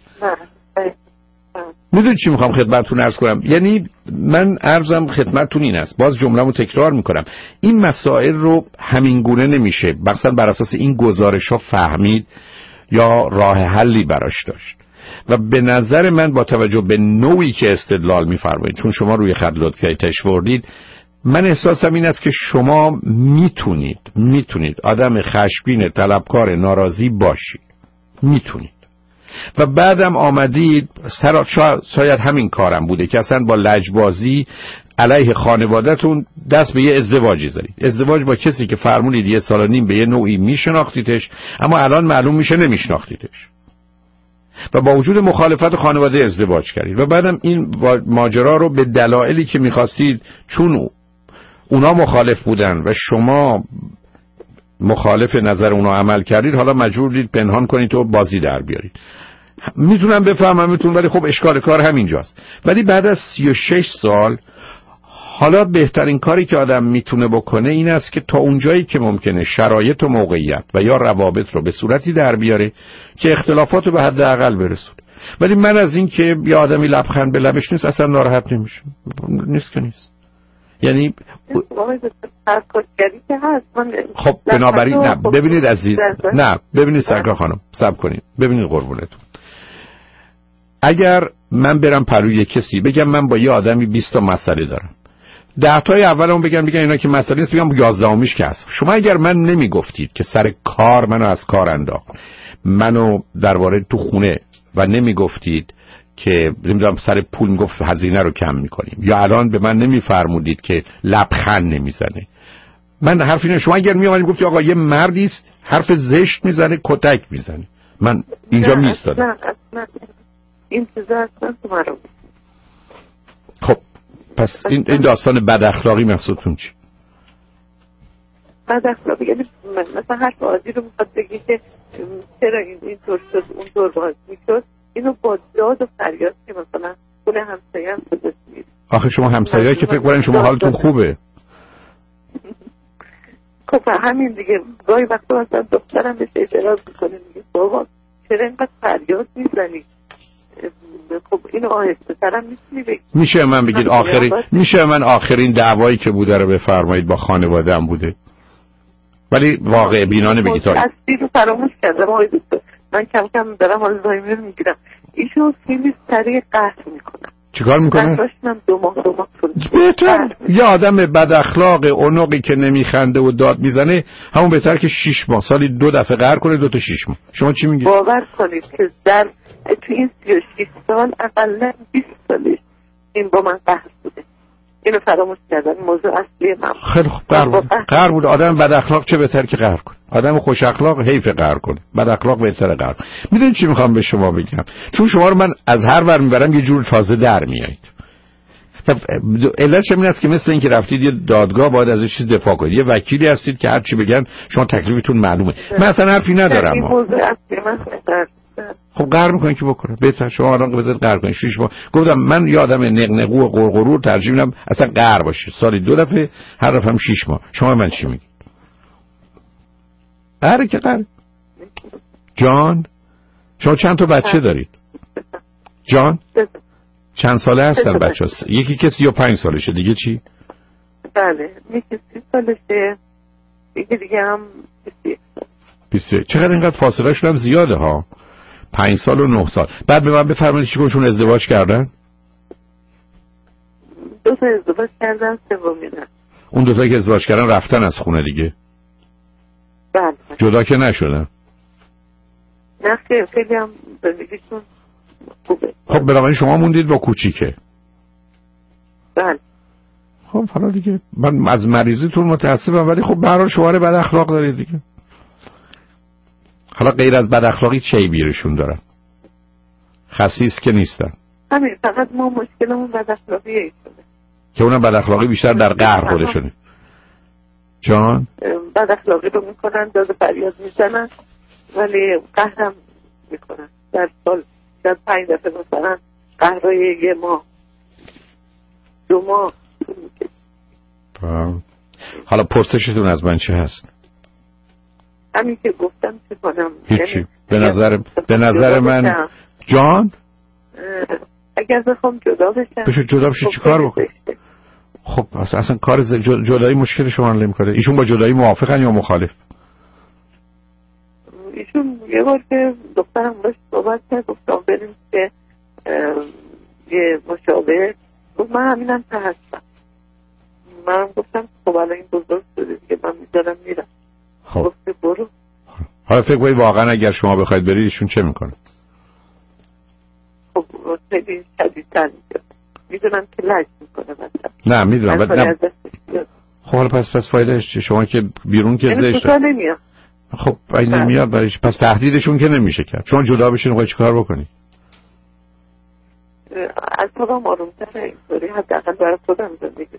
میدونید چی میخوام خدمتتون عرض کنم؟ یعنی من عرضم خدمتتون این است، باز جمله‌مو تکرار میکنم، این مسائل رو همین گونه نمیشه مثلا بر اساس این گزارش‌ها فهمید یا راه حلی براش داشت. و به نظر من با توجه به نوعی که استدلال می‌فرمایید، چون شما روی خط لطفی تشوردید، من احساسم این است که شما میتونید آدم خشمگین، طلبکار، ناراضی باشید، میتونید، و بعدم آمدید شاید همین کارم بوده که اصلا با لجبازی علیه خانواده‌تون دست به یه ازدواجی زدید. ازدواج با کسی که فرمودید 1.5 سال به یه نوعی میشناختیدش، اما الان معلوم میشه نمیشناختیدش و با وجود مخالفت خانواده ازدواج کردید و بعدم این ماجرا رو به دلایلی که میخواستید، چون اونا مخالف بودن و شما مخالف نظر اونا عمل کردید، حالا مجبورید پنهان کنید و بازی در بیارید. میتونم بفهممتون، ولی خب اشکال کار همینجاست. ولی بعد از 36 سال حالا بهترین کاری که آدم میتونه بکنه این است که تا اونجایی که ممکنه شرایط و موقعیت و یا روابط رو به صورتی در بیاره که اختلافات رو به حداقل برسونه. ولی من از این که یه آدمی لبخند به لبش نیست اصلا ناراحت نمیشم. نیست که نیست. یعنی خب بنابراین نه، ببینید عزیز، نه ببینید سرکار خانم، صبر کنید، ببینید قربونتون، اگر من برم پروی کسی بگم من با یه آدمی 20 تا مسئله دارم، 10 تای اولمون بگن اینا که مسئله نیست، بگم 11میش که هست. شما اگر من نمیگفتید که سر کار منو از کار انداخت، منو در وارد تو خونه و نمیگفتید که نمیدونم سر پول میگفت هزینه رو کم میکنیم، یا الان به من نمیفرمودید که لبخند نمیزنه، من حرف اینه. شما اگر میومدید گفتی آقا یه مردی است حرف زشت میزنه، کتک میزنه، من اینجا میستادم. این چیزا اصلا تو مرا. خب پس این داستان بد اخلاقی مقصودتون چی؟ بد اخلاقی یعنی مثلا هر بازی رو میخواد بگی که چرا این طور شد اون طور بازی میشد، اینو با داد و فریاد که مثلا خونه همسایه هم صداش میاد. آخه شما همسایه‌ای که فکر کنین شما حالتون خوبه. خب همین دیگه، گاهی وقتا مثلا دخترم بهش اعتراض میکنه، میگه بابا چرا اینقدر فریاد میزنی؟ خب اینو آهسته ترم میتونی بگی. میشه من بگید آخرین دعوایی که بوده رو بفرمایید با خانواده‌ام بوده، ولی واقع بینانه بگید. اصلی رو فراموش کردم آقای دکتر، من کم کم دارم آلزایمر میگیرم. ایشون خیلی سریع قطع میکنم. چیکار میکنه؟ داشتم 2 ماه بهتر یه آدم بد اخلاق اونقی که نمیخنده و داد میزنه همون بهتر که 6 ماه سالی 2 دفعه قهر کنه 2 تا 6 ماه. شما چی میگید؟ باور کنید که در تو این 36 سال اقلا 20 سالش این با من قهر بوده. اینو فراموش کردم، موضوع اصلی من. خیلی خوب، قهر بود. آدم بد اخلاق چه بهتر که قهر کنه. آدم خوش اخلاق حیف قهر کنه، بد اخلاق بهتره قهر. میدونید چی میخوام به شما بگم؟ چون شما رو من از هر ور میبرم یه جور تازه در میایید. علتش این است که مثل این که رفتید یه دادگاه باید از چیز دفاع کنید، یه وکیلی هستید که هر چی بگن شما تکلیفتون معلومه. من اصلا حرفی ندارم. این موضوع اصلی من خب قهر میکنه که بکنه، بهتر شما الان بذارید قهر کنید. 6 ماه گفتم من یادم نقنقو و قرقرو ترجیح میدم اصلا قهر باشه، سالی 2 دفعه، هر دفعه هم 6 ماه. شما من چی میگید؟ قهر که قهر. جان شما چند تا بچه دارید؟ جان چند ساله هستن بچه هست؟ یکی که 35 سالشه، دیگه چی؟ بله یکی 30 سالشه، یکی دیگه هم 21. چقدر اینقدر فاصله شون هم زیاده ها، 5 سال و 9 سال. بعد به من بفرمایید چی کنشون ازدواج کردن؟ 2 تا ازدواج کردن، سومی نه. اون 2 تا که ازدواج کردن رفتن از خونه دیگه؟ بله. جدا که نشدن؟ نه خیلی هم زندگیشون خوبه. خب بنابراین شما موندید با کوچیکه. بله. خب حالا دیگه من از مریضیتون متاسفم، ولی خب به هر حال شوهر بد اخلاق دارید دیگه. حالا غیر از بد اخلاقی چه بیرشون دارن؟ خسیس که نیستن. همین فقط ما مشکلمون بد اخلاقیه شده که اونم بد اخلاقی بیشتر در قهر خودشونه. جان بد اخلاقی رو میکنن، داد فریاد میزنن، ولی قهرم میکنن. در سال شاید 5 دفعه مثلا قهرهای 1 ماه 2 ماه. حالا پرسشتون از من چه هست؟ همین که گفتم چه کنم؟ هیچی. به نظر من جان اگر بخوام جدا بشم جدا بشه چی کار بکنم؟ خب اصلا کار جدایی مشکل شما رو نمی‌کنه. ایشون با جدایی موافقن یا مخالف؟ ایشون یه بار که دخترم باش صحبت کرد گفتم بریم که یه مشابه گفت من همینم ته هستم. منم گفتم خب الان این بزرگ شده دیگه من میذارم میرم. گفته برو. حالا فکر کنید واقعا اگر شما بخواید برید ایشون چه میکنه؟ خب خیلی شدیدتر میدونم که لج میکنه مثلا. نه میدونم. خب حالا پس فایدهش چیه؟ شما که بیرون که زشت نمیاد. خب این نمیاد برایش، پس تهدیدشون که نمیشه کرد. شما جدا بشین خواهی چیکار بکنی؟ از طبعا آرومتره اینطوری حداقل برای خودم زندگی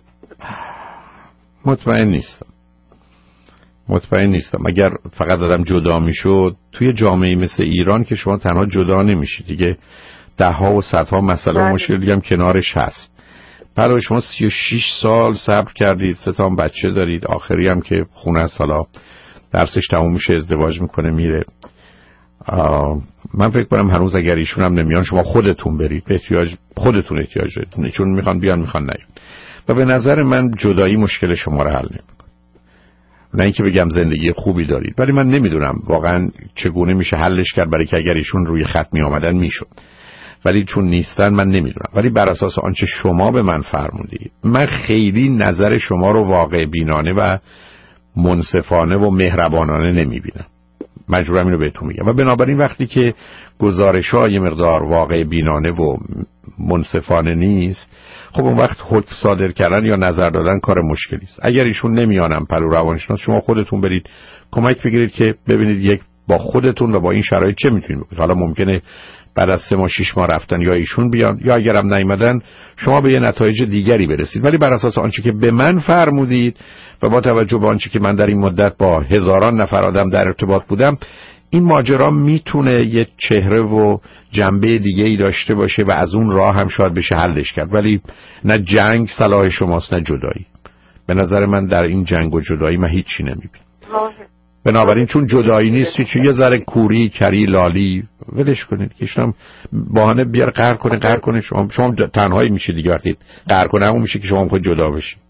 مطمئن نیستم. اگر فقط آدم جدا میشد توی جامعه مثل ایران که شما تنها جدا نمیشید دیگه، ده ها و صدها مسئله و مشکل دیگه هم کنارش هست. برای شما 36 سال صبر کردید، 3 تا بچه دارید، آخری هم که خونه است حالا درسش تموم میشه ازدواج میکنه میره. من فکر کنم هنوز اگر ایشون هم نمیان شما خودتون برید، به خودتون احتیاج دارید، چون میخوان بیان میخوان نیان. و به نظر من جدایی مشکل شما رو حل نمیکنه. نه اینکه بگم زندگی خوبی دارید، ولی من نمیدونم واقعا چگونه میشه حلش کرد، برای که اگر ایشون روی خط می آمدن میشد، ولی چون نیستن من نمیدونم. ولی بر اساس آنچه شما به من فرمودید من خیلی نظر شما رو واقع بینانه و منصفانه و مهربانانه نمیبینم. مجبورم اینو بهتون میگم. و بنابراین وقتی که گزارش‌ها یه مقدار واقع بینانه و منصفانه نیست، خب اون وقت حکم صادر کردن یا نظر دادن کار مشکلی است. اگر ایشون نمیانم پرو روانشناس، شما خودتون برید کمک بگیرید که ببینید یک با خودتون و با این شرایط چه میتونید بکنید. حالا ممکنه بعد از 3 ماه 6 ماه رفتن یا ایشون بیان یا اگرم نیومدن شما به یه نتایج دیگری برسید. ولی بر اساس آنچه که به من فرمودید و با توجه به آنچه که من در این مدت با هزاران نفر آدم در ارتباط بودم، این ماجرا میتونه یه چهره و جنبه دیگه‌ای داشته باشه و از اون راه هم شاید بشه حلش کرد. ولی نه جنگ صلاح شماست نه جدایی. به نظر من در این جنگ و جدایی من هیچی نمیبینم. بنابراین چون جدایی نیست، چون یه ذره کوری کری لالی ولش کنید که ایشون بهانه بیار قهر کنه شما تنهایی میشه دیگه. وقتی قهر کنه همون میشه که شما میخواید جدا بشید.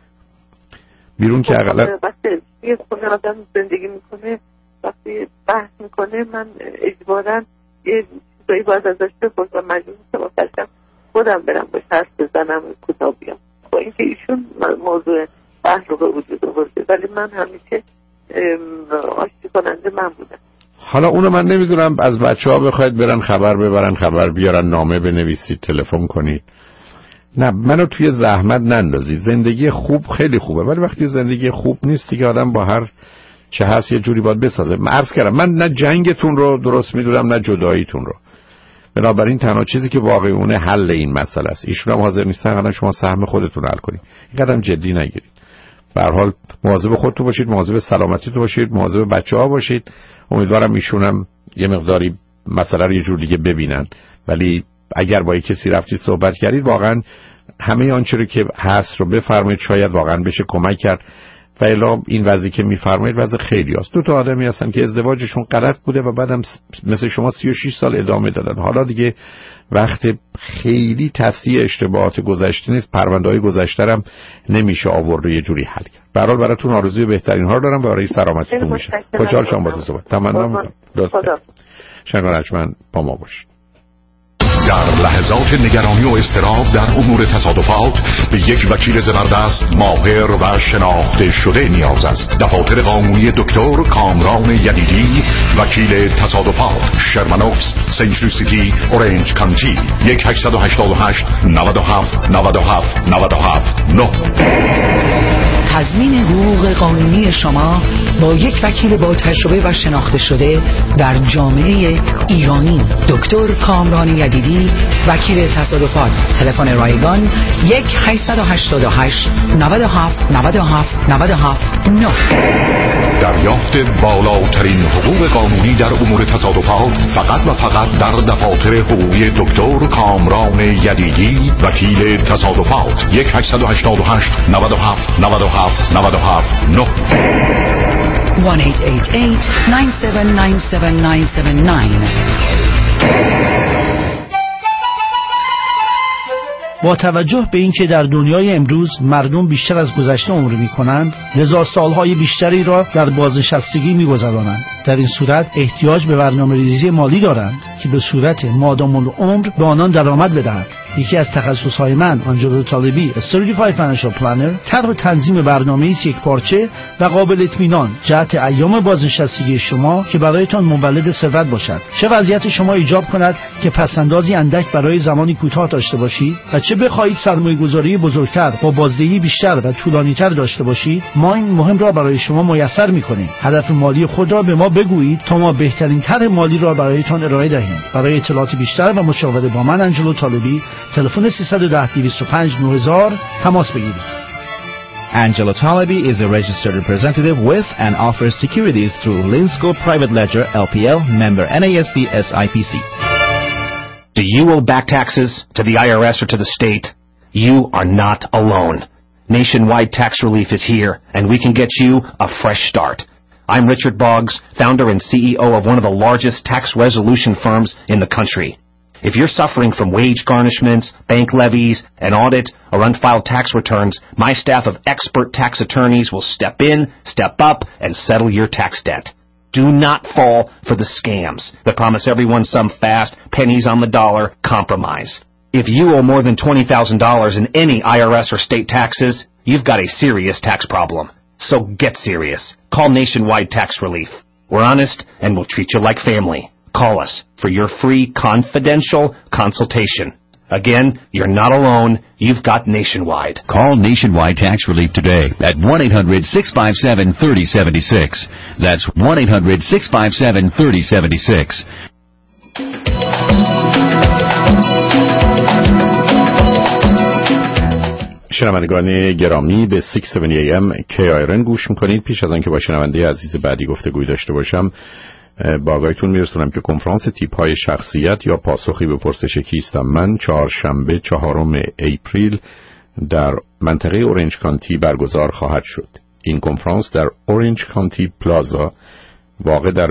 بیرون که اقلا یه خونه آدم زندگی میکنه وقتی بحث میکنه من اجباراً یه چیزایی باید ازش بپرسم، مجبور میشم خودم برم باش حرف بزنم کوتاه بیام با اینکه ایشون موضوع بحث رو به وجود آورده، ولی من همیشه آشتی کننده من بودم. حالا اونو من نمیدونم، از بچه‌ها بخواید برن خبر ببرن، خبر بیارن، نامه بنویسید، تلفن کنید. نه منو توی زحمت نندازید. زندگی خوب خیلی خوبه، ولی وقتی زندگی خوب نیست دیگه آدم با هر چه هست یه جوری باید بسازه. من عرض کردم من نه جنگتون رو درست میدونم نه جداییتون رو. بنابراین تنها چیزی که واقعونه حل این مسئله است. ایشون هم حاضر نیستن، الان شما سهم خودتون حل کنید. این قدم جدی نگیرید. به هر حال مواظب خودتون باشید، مواظب سلامتیتون باشید، مواظب بچه‌ها باشید. امیدوارم ایشون هم یه مقداری مسئله رو یه جور دیگه ببینن. ولی اگر با کسی رفتید صحبت کردید واقعا همه آنچه رو که هست رو بفرمایید، شاید واقعا بشه کمک کرد. و الا این وضعی که میفرمایید وضع خیلی هست. 2 تا آدمی هستن که ازدواجشون غلط بوده و بعدم مثل شما 36 سال ادامه دادن. حالا دیگه وقت خیلی تصحیح اشتباهات گذشته نیست، پرونده‌های گذشته هم نمیشه آورد و یه جوری حل کرد. به هر حال براتون آرزوی بهترین ها رو دارم و برای سلامتیتون میشه. خوشحال شدم باهاتون صحبت. تمنا می‌کنم. شنوان اجمن با ما باشید. در لحظات نگرانی و اضطراب در امور تصادفات به یک وکیل زبردست ماهر و شناخته شده نیاز است. دفاتر قانونی دکتر کامران یدیدی، وکیل تصادفات، شرمنوکس، سنچری سیتی، اورنج کانتی. 1-888 97 97 97 9. تضمین حقوق قانونی شما با یک وکیل با تجربه و شناخته شده در جامعه ایرانی. دکتر کامران یدیدی، وکیل تصادفات. تلفن رایگان 1-888 97 97 97 9. دریافت بالاترین حقوق قانونی در امور تصادفات فقط و فقط در دفاتر حقوقی دکتر کامران یدیدی، وکیل تصادفات. 1-888 97 97 97 9. 1-888-9797979. با توجه به اینکه در دنیای امروز مردم بیشتر از گذشته عمر می‌کنند، لذا سالهای بیشتری را در بازنشستگی می‌گذرانند. در این صورت احتیاج به برنامه‌ریزی مالی دارند که به صورت مادام العمر به آنان درآمد بدهد. یکی از تخصص‌های من، آنجلو طالبی، Certified Financial Planner، طرح و تنظیم برنامه‌ای است یکپارچه و قابل اطمینان جهت ایام بازنشستگی شما که برایتان مولد ثروت باشد. چه وضعیت شما ایجاب کند که پس‌اندازی اندک برای زمانی کوتاه داشته باشید و چه بخواهید سرمایه‌گذاری بزرگتر با بازدهی بیشتر و طولانی‌تر داشته باشید، ما این مهم را برای شما میسر می‌کنیم. هدف مالی خود را به ما بگویید تا ما بهترین طرح مالی را برایتان ارائه دهیم. برای اطلاعات بیشتر و مشاوره با من، آنجلو طالبی، تلفن 310-205-9000 تماس بگیرید. Angelo Talibi is a registered representative with and offers securities through Linsco Private Ledger LPL, member NASD SIPC. Do you owe back taxes to the IRS or to the state? You are not alone. Nationwide tax relief is here, and we can get you a fresh start. I'm Richard Boggs, founder and CEO of one of the largest tax resolution firms in the country. If you're suffering from wage garnishments, bank levies, an audit, or unfiled tax returns, my staff of expert tax attorneys will step in, step up, and settle your tax debt. Do not fall for the scams that promise everyone some fast, pennies on the dollar compromise. If you owe more than $20,000 in any IRS or state taxes, you've got a serious tax problem. So get serious. Call Nationwide Tax Relief. We're honest, and we'll treat you like family. Call us for your free confidential consultation. Again, you're not alone. You've got Nationwide. Call Nationwide Tax Relief today at 1-800-657-3076. That's 1-800-657-3076. شنوندگان گرامی، به 670 AM KIRN گوش میکنید. پیش از آنکه با شنونده عزیز بعدی گفتگوی داشته باشم، با آگاهیتون میرسونم که کنفرانس تیپ های شخصیت یا پاسخی به پرسش کیستم من چهارشنبه 4 اپریل در منطقه اورنج کانتی برگزار خواهد شد. این کنفرانس در اورنج کانتی پلازا واقع در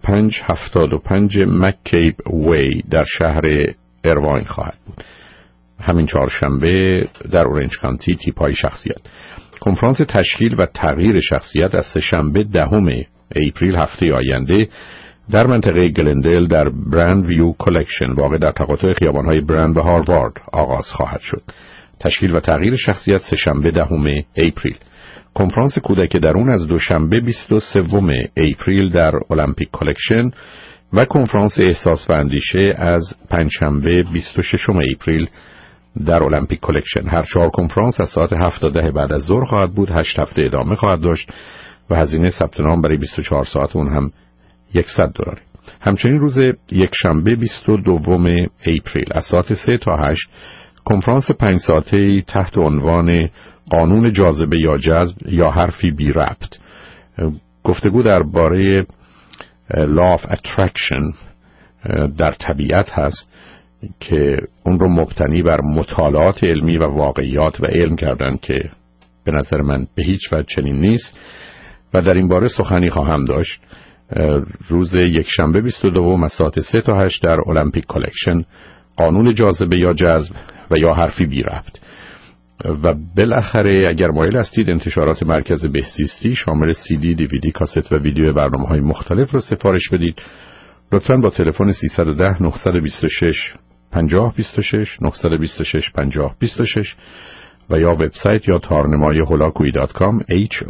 2575 مک‌کیب وی در شهر ایرواین خواهد بود. همین چهارشنبه در اورنج کانتی تیپ های شخصیت. کنفرانس تشکیل و تغییر شخصیت از سه‌شنبه 10 اپریل هفته آینده در منطقه گلندل در برند ویو کلکشن واقع در تقاطع خیابان‌های برند و هاروارد آغاز خواهد شد. تشکیل و تغییر شخصیت سه‌شنبه 10 اپریل. کنفرانس کودک درون از دوشنبه 23 اپریل در المپیک کلکشن و کنفرانس احساس و اندیشه از پنجشنبه 26 اپریل در المپیک کلکشن. هر 4 کنفرانس از ساعت 7 تا 10 بعد از ظهر خواهد بود. 8 هفته ادامه خواهد داشت و هزینه ثبت نام برای 24 ساعت اون هم $100. همچنین روز یکشنبه 22 اپریل از ساعت 3 تا 8 کنفرانس 5 ساعته‌ای تحت عنوان قانون جاذبه یا جذب یا حرفی بی ربط، گفتگو درباره Law of Attraction در طبیعت هست که اون رو مبتنی بر مطالعات علمی و واقعیات و علم کردن که به نظر من به هیچ وجه چنین نیست و در این باره سخنی خواهم داشت. روز یکشنبه 22 از ساعت 3 تا 8 در المپیک کلکشن، قانون جاذبه یا جذب و یا حرفی بی ربط. و بالاخره اگر مایل هستید انتشارات مرکز بهزیستی شامل CD، DVD، کاست و ویدیو برنامه‌های مختلف رو سفارش بدید، لطفاً با تلفن 310 926 5026 926 5026 و یا وبسایت یا تارنمای holakoui.com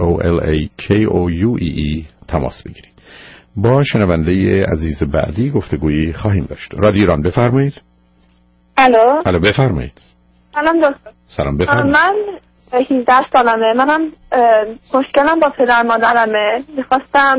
HOLAKOUEE تماس بگیرید. با شنونده عزیز بعدی گفتگویی خواهیم داشت. رادیو ایران، بفرمایید. الو بفرمایید. سلام دکتر. سلام بفرمایید. من 18 سالمه. منم مشکلم با پدر مادرمه. میخواستم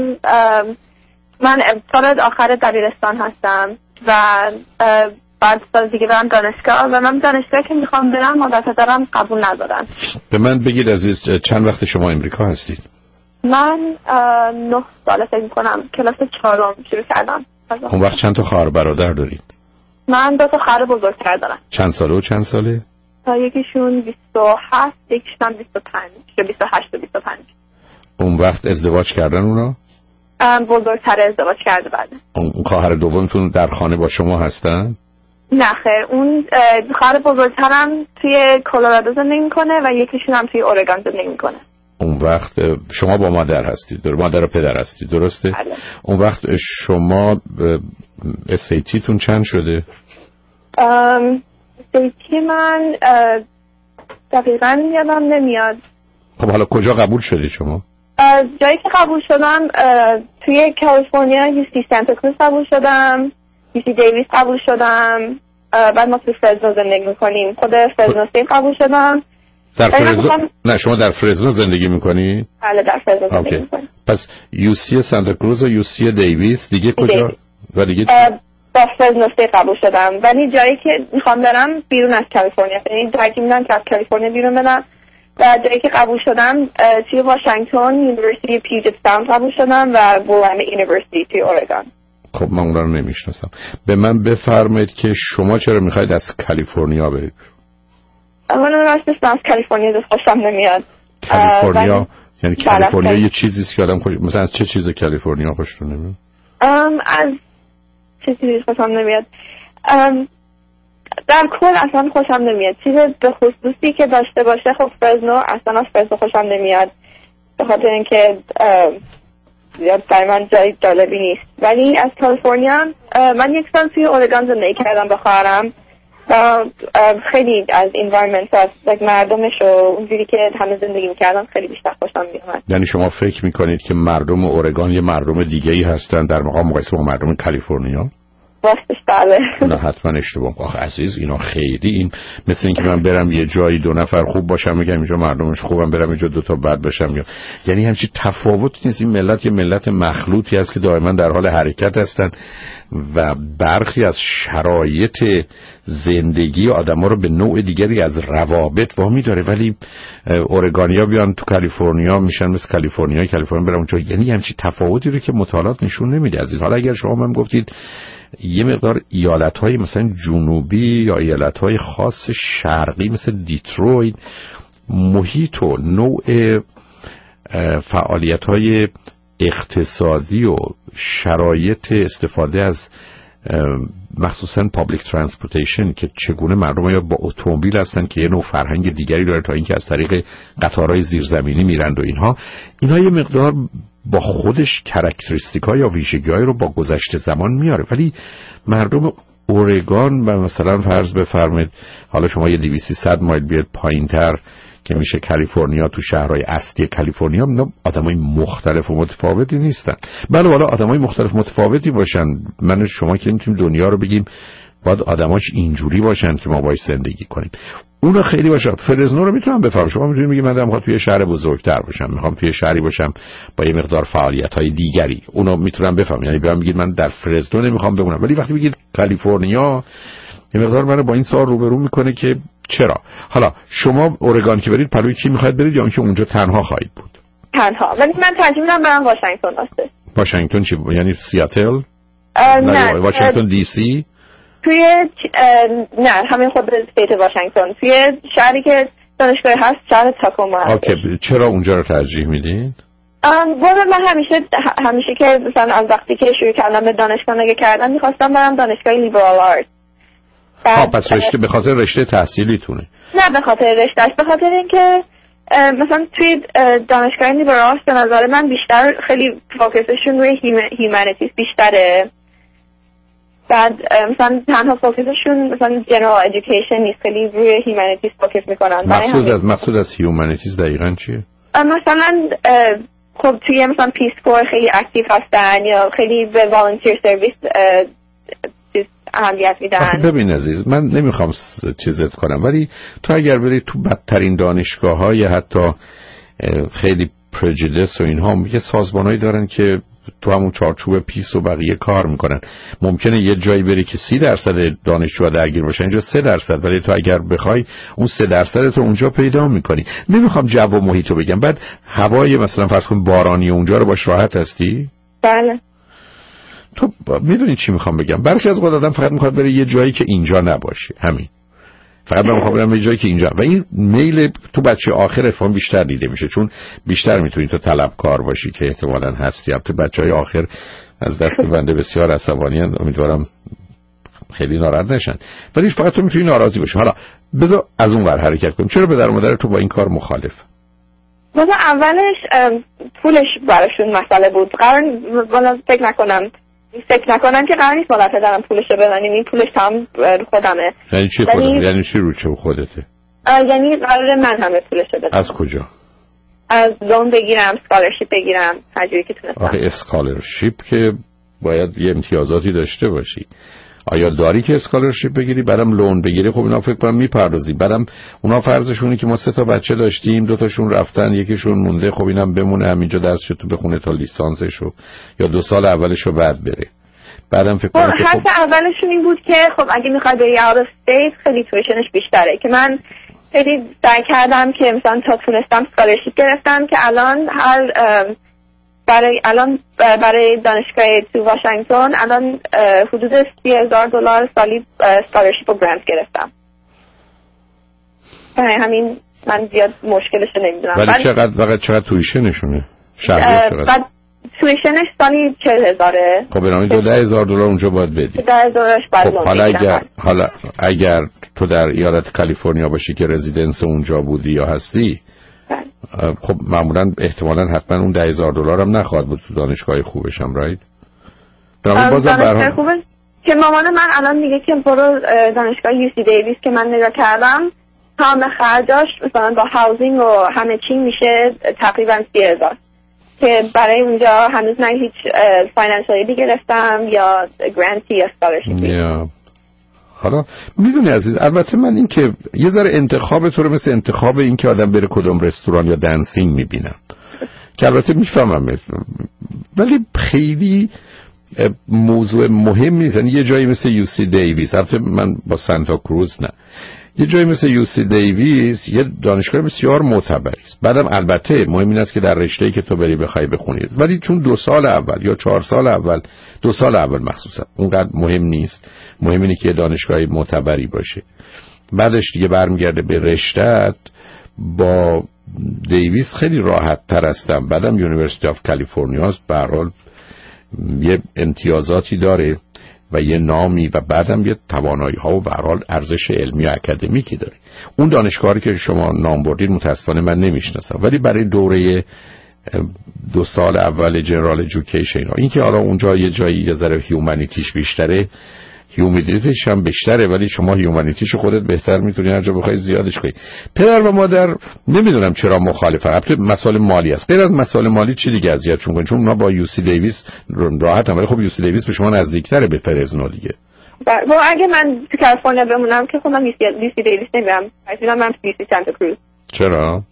من سال آخر دبیرستان هستم و بعد سال دیگه برم دانشگاه و من دانشگاه که میخوام برم مادر پدرم قبول ندارن. به من بگید عزیز، چند وقت شما امریکا هستید؟ من 9 ساله فکر میکنم، کلاس 4 شروع کردم. اون وقت چند تا خواهر برادر دارید؟ من 2 تا خواهر بزرگتر دارم. چند ساله و چند ساله؟ یکیشون 27، یکیشون 25 یا 28 و 25. اون وقت ازدواج کردن اونا؟ بزرگتر ازدواج کرده بعد. اون خواهر دومتون در خانه با شما هستن؟ نه خیر، اون خواهر بزرگترم توی کلرادو زندگی میکنه و یکیشون هم توی اورگان زندگی میکنه. اون وقت شما با مادر هستید، مادر و پدر هستید، درسته؟ بله. اون وقت شما SATتون چند شده؟ SAT من دقیقا یادم نمیاد. خب حالا کجا قبول شدید شما؟ جایی که قبول شدم توی کالیفرنیا UC سانتا کروز قبول شدم، UC دیویس قبول شدم، بعد ما توی فرزنو زندگی میکنیم. خود فرزنو استیت قبول شدم. در فرزنو؟ نه شما در فرزنو زندگی میکنی؟ بله در فرزنو زندگی میکنیم. پس UC سانتا کروز و UC دیویس دیگه کجا؟ و دیگه با فرزنو استیت قبول شدم، ولی جایی که میخوام برم بیرون از کالیفرنیا، یعنی ترجیح میدم که از کالیفرنیا بیرون برم. و جایی که قبول شدم توی واشنگتن یونیورسیتی پیوجت ساوند قبول شدم و ویلامت یونیورسیتی توی اورگان. خب من اون رو نمیشناسم. به من بفرمایید که شما چرا میخواید از کالیفرنیا برید؟ من راستش از کالیفرنیا خوشم نمیاد. کالیفرنیا یعنی کالیفرنیا یه چیزیست که آدم مثلا از چه چیز کالیفرنیا خوشتون نمیاد؟ از چه چیزی خوشم نمیاد؟ در کل اصلا خوشم نمیاد. چیز به خصوصی که داشته باشه خب فرزنو اصلا از فرزنو خوشم نمیاد، به خاطر اینکه زیاد برای من جای جالبی نیست. ولی از کالیفرنیا من یک سال توی اورگان زندگی کردم با خواهرم و خیلی از انوایرمنت از مردمش و اونجوری که همه زندگی میکردن خیلی بیشتر خوشم میاد. یعنی شما فکر میکنید که مردم اورگان یه مردم دیگه‌ای هستن در مقایسه با مردم کالیفرنیا؟ راستش بله. نه حتما اشتباه. آخه عزیز اینا خیلی این مثل این که من برم یه جایی دو نفر خوب باشم میگم اینجا مردمش خوبم، برم اینجا دو تا بد باشم، یا یعنی همچین تفاوت نیست. این ملت یه ملت مخلوطی است که دائما در حال حرکت هستن و برخی از شرایط زندگی آدم‌ها رو به نوع دیگری از روابط وامی داره. ولی اورگانیا بیان تو کالیفرنیا میشن مثل کالیفرنیا برن اونجا، یعنی همچین تفاوتی رو که مطالعات نشون نمیده عزیز. حالا اگر شما من گفتید یه مقدار ایالت‌های مثلا جنوبی یا ایالت‌های خاص شرقی مثل دیترویت محیط و نوع فعالیت‌های اقتصادی و شرایط استفاده از مخصوصا پابلیک ترانسپورتیشن که چگونه مردم یا با اتومبیل هستن که یه نوع فرهنگ دیگری داره تا اینکه از طریق قطارهای زیرزمینی میرند و اینها یه مقدار با خودش کاراکتریستیک‌ها یا ویژگی‌هایی رو با گذشت زمان میاره. ولی مردم اورگان و مثلا فرض بفرمایید حالا شما یه 200 مایل بیاد پایین‌تر که میشه کالیفرنیا، تو شهرهای اصلی کالیفرنیا آدمای مختلف و متفاوتی نیستن. بله والا آدمای مختلف متفاوتی باشن، من و شما که نمیتونیم دنیا رو بگیم باید آدماش اینجوری باشن که ما باید زندگی کنیم. اونا خیلی باشه. فرزنو رو میتونم بفهم. شما میتونید بگید من میخوام توی شهر بزرگتر باشم، میخوام توی شهری باشم با یه مقدار فعالیت‌های دیگری. اونا میتونم بفهم. یعنی بیان بگید من در فرزنو نمیخوام بمونم. ولی وقتی بگید کالیفرنیا یه مقدار منو با این سوال روبرو میکنه که چرا. حالا شما اورگان که برید پلوی کی میخواید برید یا اینکه اونجا تنها خواهید بود؟ تنها. ولی من ترجیح میدم برم واشنگتن واسه. واشنگتن چی؟ یعنی سیاتل؟ نه واشنگتن دی سی؟ توی نه همین خود استیت واشنگتن، توی شهری که دانشگاه هست، شهر تاکوما هست. اوکی. چرا اونجا رو ترجیح میدین؟ من همیشه که مثلا از وقتی که شروع کردم به دانشگاه نگاه کردم میخواستم برم دانشگاه لیبرال آرت. پس رشته به خاطر رشته تحصیلیتونه؟ نه به خاطر رشتهش، به خاطر اینکه مثلا توی دانشگاه لیبرال به نظر من بیشتر خیلی فوکسشون روی هیومانیتیز بیشتره. بعد مثلا تنها فوکسشون مثلا جنرال ادویکیشن نیست، خیلی روی هیومانیتیز فوکس میکنن. مقصود از هیومانیتیز دقیقاً چیه؟ مثلا خب توی مثلا پیس کور خیلی اکتیو هستن یا خیلی به والنتیر سرویس اهمیت میدن. ببین عزیز، من نمیخوام چیزت کنم ولی تو اگر بری تو بدترین دانشگاه های حتی خیلی پرجدیس و اینها یه سازمانایی دارن که تو همون چارچوب پیس و بقیه کار میکنن. ممکنه یه جایی بری که 30% دانشجوها درگیر باشن، اینجا 3%، ولی تو اگر بخوای اون 3% تو اونجا پیدا میکنی. نمیخوام جو و محیط رو بگم. بعد هوای مثلا فرض کن بارانی اونجا رو باش راحت هستی؟ بله. تو میدونی چی میخوام بگم؟ برخی از وقت آدم فقط میخواد بره یه جایی که اینجا نباشه، همین. فقط من میخوام برم یه جایی که اینجا، و این میل تو بچه آخر افهام بیشتر دیده میشه، چون بیشتر میتونی تو طلبکار باشی که احتمالاً هستی. تو بچهای آخر از دست بنده بسیار عصبانی‌اند. امیدوارم خیلی ناراحت نشن، ولی فقط تو میتونی ناراضی باشی. حالا بذار از اون ور حرکت کنیم. چرا پدر و مادر تو با این کار مخالف؟ مثلا اولش پولش براشون مسئله بود. والا فکر نکنم که قرار نیست مادر پدرم پولشو بدنیم، این پولش تمام رو خودمه. یعنی چی خودم؟ یعنی چی رو چه خودته؟ یعنی قرار من همه پولشو بدم. از کجا؟ از لون بگیرم، اسکالرشیپ بگیرم، هر جوری که تونستم. آخه اسکالرشیپ که باید یه امتیازاتی داشته باشی. آیا داری که اسکالرشیپ بگیری بعدم لون بگیری؟ خب اینا فکر کنم میپردازی. بعدم اونا فرضشونه که ما 3 تا بچه داشتیم، 2 تاشون رفتن، یکیشون مونده، خب اینم بمونه همینجا درسشو تو بخونه تا لیسانسشو یا 2 سال اولشو بعد بره. بعدم فکر کنم که حتی اولشون این بود که خب اگه میخوای بری اوت اف استیت خیلی تویشنش بیشتره، که من خیلی سعی کردم که مثلا تا تونستم اسکالرشیپ گرفتم که الان برای دانشگاه تو واشنگتن الان حدود $30,000 سالی اسکالرشیپ و گرانت گرفتم. همین من زیاد مشکلش نمیدونم. ولی چقدر تویشنشونه؟ شهریه چقدر؟ بعد تویشنش سالی $40,000. خب برای $10,000 اونجا باید بدی. $10,000 باید حالا اگر تو در ایالت کالیفرنیا باشی که رزیدنس اونجا بودی یا هستی، خب معمولا احتمالاً حتما اون $10,000 هم نخواهد بود تو دانشگاه خوبش هم، رایت؟ دانشگاه خوبش که مامان من الان میگه که برو دانشگاه UC دیویس که من نگاه کردم تمام خرجاش مثلا با هاوزینگ و همه چی میشه تقریبا $30,000 که برای اونجا هنوز من هیچ فاینانشالی گرفتم یا گرانتی یا اسکالرشیپی. حالا میدونی عزیز، البته من این که یه ذره انتخاب تو رو مثل انتخاب این که آدم بره کدوم رستوران یا دنسینگ میبینم که البته میفهمم، ولی خیلی موضوع مهم نیست. یه جایی مثل UC دیویس، البته من با سانتا کروز نه، یه جایی مثل UC دیویس یه دانشگاه بسیار معتبری است. بعدم البته مهم این است که در رشته‌ای که تو بری بخوای بخونی، ولی چون 2 سال اول یا 4 سال اول، 2 سال اول مخصوصا اونقدر مهم نیست. مهم اینه که دانشگاهی معتبری باشه. بعدش دیگه برمیگرده به رشته‌ات. با دیویس خیلی راحت تر هستم. بعدم یونیورسیتی آف کالیفرنیا است، به هر حال یه امتیازاتی داره و یه نامی و بعدم یه توانایی‌ها و به هر حال ارزش علمی و اکادمیکی داره. اون دانشگاهی که شما نام بردید متأسفانه من نمیشناسم، ولی برای دوره 2 سال اول جنرال ادویکیشن این که حالا اونجا یه جایی یه ذره هیومانیتیش بیشتره، هیومانیتیش هم بیشتره، ولی شما هیومانیتیشو خودت بهتر میتونی هر جا بخوای زیادش کنی. پدر و مادر نمیدونم چرا مخالفن. البته مسائل مالی است. غیر از مسائل مالی چی دیگه اذیتشون کنه؟ چون اونا با UC دیویس راحت هم، ولی خب UC دیویس به شما نزدیکتره به فرزنو دیگه. اگه من تو کالیفرنیا بمونم که خودم UC دیویس نمیرم، اصلا من UC سانتا کروز. چرا؟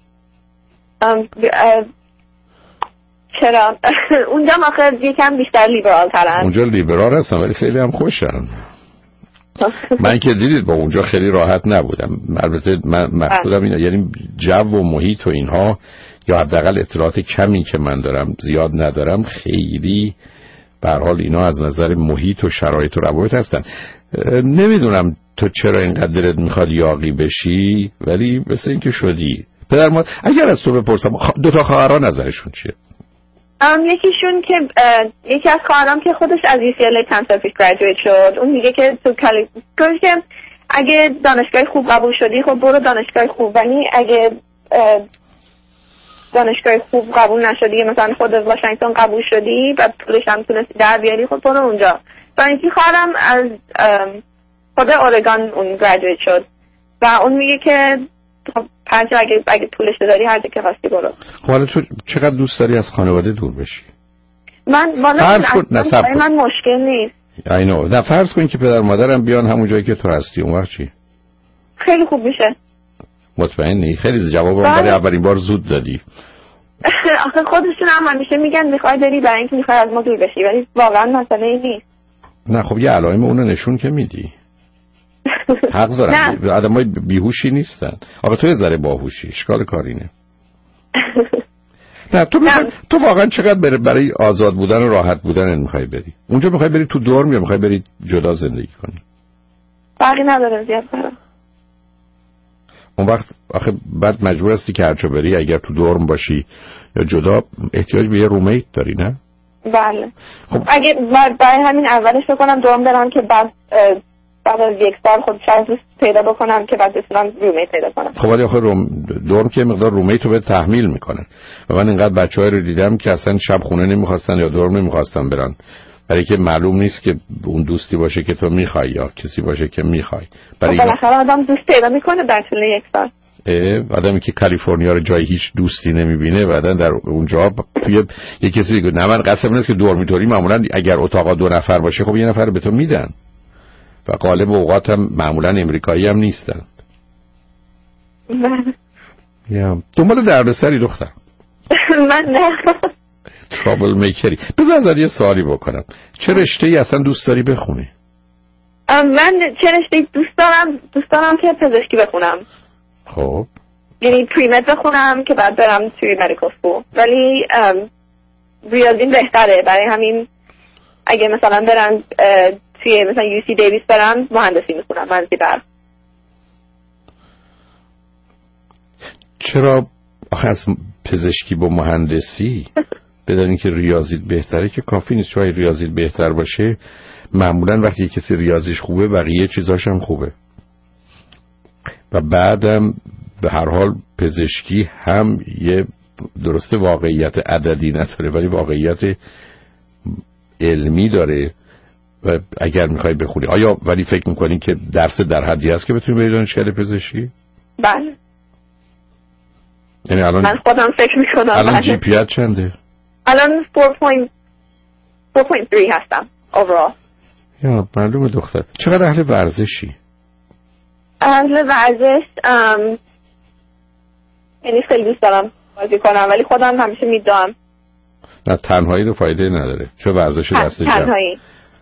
چرا؟ اونجا آخه یکم بیشتر لیبرال ترن. اونجا لیبرال هستن ولی خیلی هم خوشن. من که دیدید با اونجا خیلی راحت نبودم. البته من مقصودم اینه، یعنی جو و محیط و اینها، یا حداقل اطلاعات کمی که من دارم زیاد ندارم، خیلی به هر حال اینا از نظر محیط و شرایط و روابط هستن. نمیدونم تو چرا اینقدر دلت میخواد یاغی بشی، ولی مثل این که شدی. پدر مادر اگر از تو بپرسم 2 تا خواهرها نظرشون چیه؟ یکیشون که یکی از خواهرام که خودش از UCLA چند سال پیش گریجویت شد، اون میگه که تو که اگه دانشگاه خوب قبول شدی خب برو دانشگاه خوب، ولی اگه دانشگاه خوب قبول نشدی مثلا خود واشنگتن قبول شدی و پولش هم تونستی در بیاری خب برو اونجا. و اینکه خواهرم از خود اورگان اون گریجویت شد و اون میگه که هر جا اگه پولش داری هر جا که خواستی برو. خب حالا تو چقدر دوست داری از خانواده دور بشی؟ من مشکل نیست. نه فرض کن که پدر مادرم بیان همون جایی که تو هستی، اون وقت چی؟ خیلی خوب میشه. مطمئنی؟ خیلی جوابم برای اولین بار زود دادی. آخه خودشون هم همیشه میگن میخوای بری برای اینکه میخوای از ما دور بشی، ولی واقعا مسئله ای نیست. نه خب یه علائم اونو نشون که میدی. حق دارن. آدمای بیهوشی نیستن. آقا تو یه ذره باهوشی، اشکال کارینه. نه تو واقعا چقدر برای آزاد بودن و راحت بودن میخوای بری؟ اونجا میخوای بری تو دورم یا میخوای بری جدا زندگی کنی؟ فرقی نداره زیاد برام. اون وقت آخه بعد مجبور هستی که هرچه بری اگر تو دورم باشی یا جدا احتیاج به یه رومیت داری، نه؟ بله. خب اگه برای همین اولش بکنم دورم برم که بعد بعد از یک سال خب شاید دوست پیدا بکنم که بعد بتونم رومیت پیدا کنم. خب ولی آخه دورم که مقدار رومیت رو به تحمیل میکنن و من اینقدر بچه‌ها رو دیدم که اصلا شب خونه نمیخواستن یا دورم نمیخواستن برن، برای که معلوم نیست که اون دوستی باشه که تو میخوای یا کسی باشه که میخوای. برای بالاخره آدم دوست پیدا میکنه در طول یک سال. آدمی که کالیفرنیا رو جای هیچ دوستی نمیبینه بعدن در اونجا توی یه کسی دیگه. نه من قصد نیست که دورمیتوری معمولا اگر اتاقا 2 نفر باشه خب 1 نفر به تو میدن و غالب اوقات هم معمولا امریکایی هم نیستن. یا دنبال دردسری دختر. من نه. ترابل میکری. بذار ازت یه سوالی بکنم. چه رشته‌ای اصلا دوست داری بخونی؟ من چه رشته‌ای دوست دارم که پزشکی بخونم. خب یعنی پریمد بخونم که بعد برم توی مدیکال اسکول، ولی ریاضی بهتره. برای همین اگه مثلا برن توی مثلا UC دیویس برن مهندسی میخونم، مهندسی برق. چرا آخه از پزشکی با مهندسی بدونین که ریاضیت بهتره که کافی نیست. چون ریاضیت بهتر باشه معمولا وقتی کسی ریاضیش خوبه بقیه چیزاش هم خوبه و بعدم به هر حال پزشکی هم یه درسته واقعیت عددی نداره ولی واقعیت علمی داره و اگر میخوای بخونی آیا ولی فکر میکنی که درس در حدی هست که بتونی بری دانشگاه پزشکی؟ بله. یعنی الان من خودم فکر میکنم الان جی پی چنده؟ الان 4.3 هستم overall. یا معلومه دختر. چقدر اهل ورزشی؟ اهل ورزش یعنی خیلی دوست دارم بازی کنم ولی خودم همیشه میدوام. نه تنهایی رو فایده نداره چون ورزش دست جمع. تنهایی.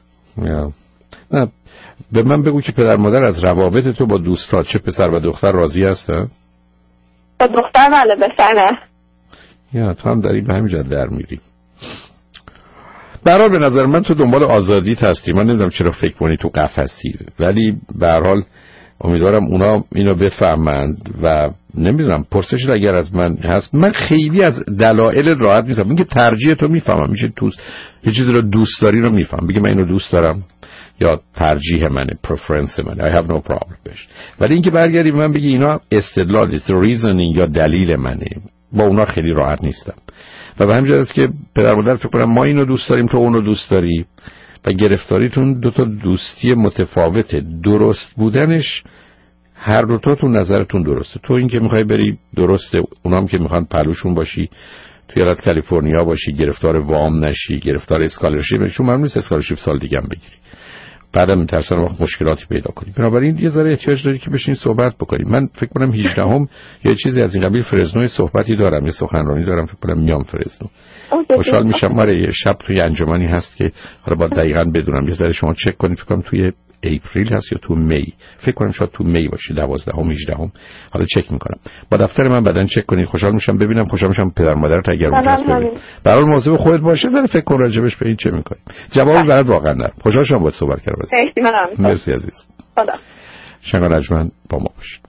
نه به من بگو که پدر مادر از روابط تو با دوستات چه پسر و دختر راضی هستن؟ با دختر بله، پسر نه. یا تو هم داری به همین جد در میری. برحال به نظر من تو دنبال آزادیت هستی. من نمیدونم چرا فکر کنی تو قفسی، ولی برحال امیدوارم اونا اینو بفهمند و نمیدونم پرسش اگر از من هست من خیلی از دلایل راحت نیستم. اینکه ترجیح تو میفهمم، میشه تو یه چیزی رو دوست داری رو میفهم، بگی من اینو دوست دارم یا ترجیح منه، پرفرنس منه، I have no problem بش. ولی اینکه برگردی به من بگی اینا استدلال reasoning یا دلیل منه، با اونا خیلی راحت نیستم. و به همین جهت است که پدر مادر فکر کنم ما اینو دوست داریم تو اونو دوست داری و گرفتاریتون دوتا دوستی متفاوته. درست بودنش هر دوتاتون نظرتون درسته. تو این که میخوای بری درسته، اونا هم که میخوان پلوشون باشی توی ایالت کالیفرنیا باشی، گرفتار وام نشی، گرفتار اسکالرشیپ بشی، ممنون نیست اسکالرشیپ سال دیگه هم بگیری، بعدم میترسن وقت مشکلاتی پیدا کنی. بنابراین یه ذره احتیاج داری که بشین صحبت بکنیم. من فکر کنم 18 یه چیزی از این قبیل فرزنو صحبتی دارم، یه سخنرانی دارم، فکر کنم میام فرزنو. خوشحال میشم. ماره یه شب توی انجمنی هست که حالا با دقیقاً بدونم، یه ذره شما چک کنید، فکر کنم توی اپریل هست یا تو می، فکر کنم شاید تو می باشه، 12 18 حالا چک میکنم با دفتر من، بعدن چک کنید. خوشحال میشم ببینم، خوشحال میشم پدر مادرت اگر اونجاست ببین. برای مواظب خودت باشه، ذره فکر کن راجبش به این چه میکنی. جوابی برات واقعا ندارم. خوشحال شدم باهات صحبت کردم. مرسی عزیز. خدا. شنگ رجمن با ما باش.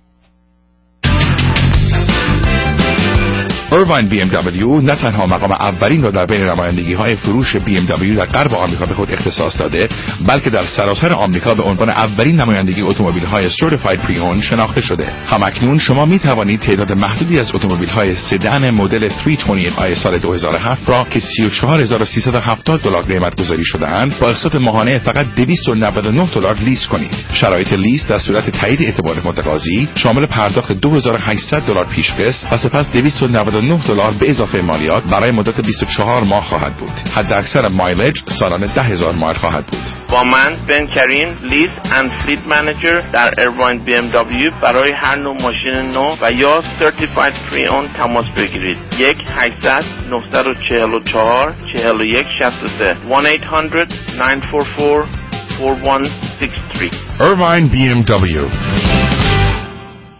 Irvine BMW نه تنها مقام اولین را در بین نمایندگی‌های فروش BMW در غرب آمریکا به خود اختصاص داده، بلکه در سراسر آمریکا به عنوان اولین نمایندگی اتومبیل‌های Certified Pre-Owned شناخته شده. همکنون شما می‌توانید تعداد محدودی از اتومبیل‌های سدن مدل 328i سال 2007 را که $34370 قیمت‌گذاری شده‌اند با اقساط ماهانه فقط $299 لیز کنید. شرایط لیز در صورت تایید اعتبار متقاضی شامل پرداخت $2800 پیش‌قسط و سپس $299 به اضافه مالیات برای مدت 24 ماه خواهد بود. حد اکثر مایلج سالانه 10,000 مایل خواهد بود. با من بن کریم، لیز اند فلیت منیجر در ایرواین BMW برای هر نوع ماشین نو و یا سرتیفاید پری اون تماس بگیرید. 1-800-944-4163 1-800-944-4163. Irvine BMW.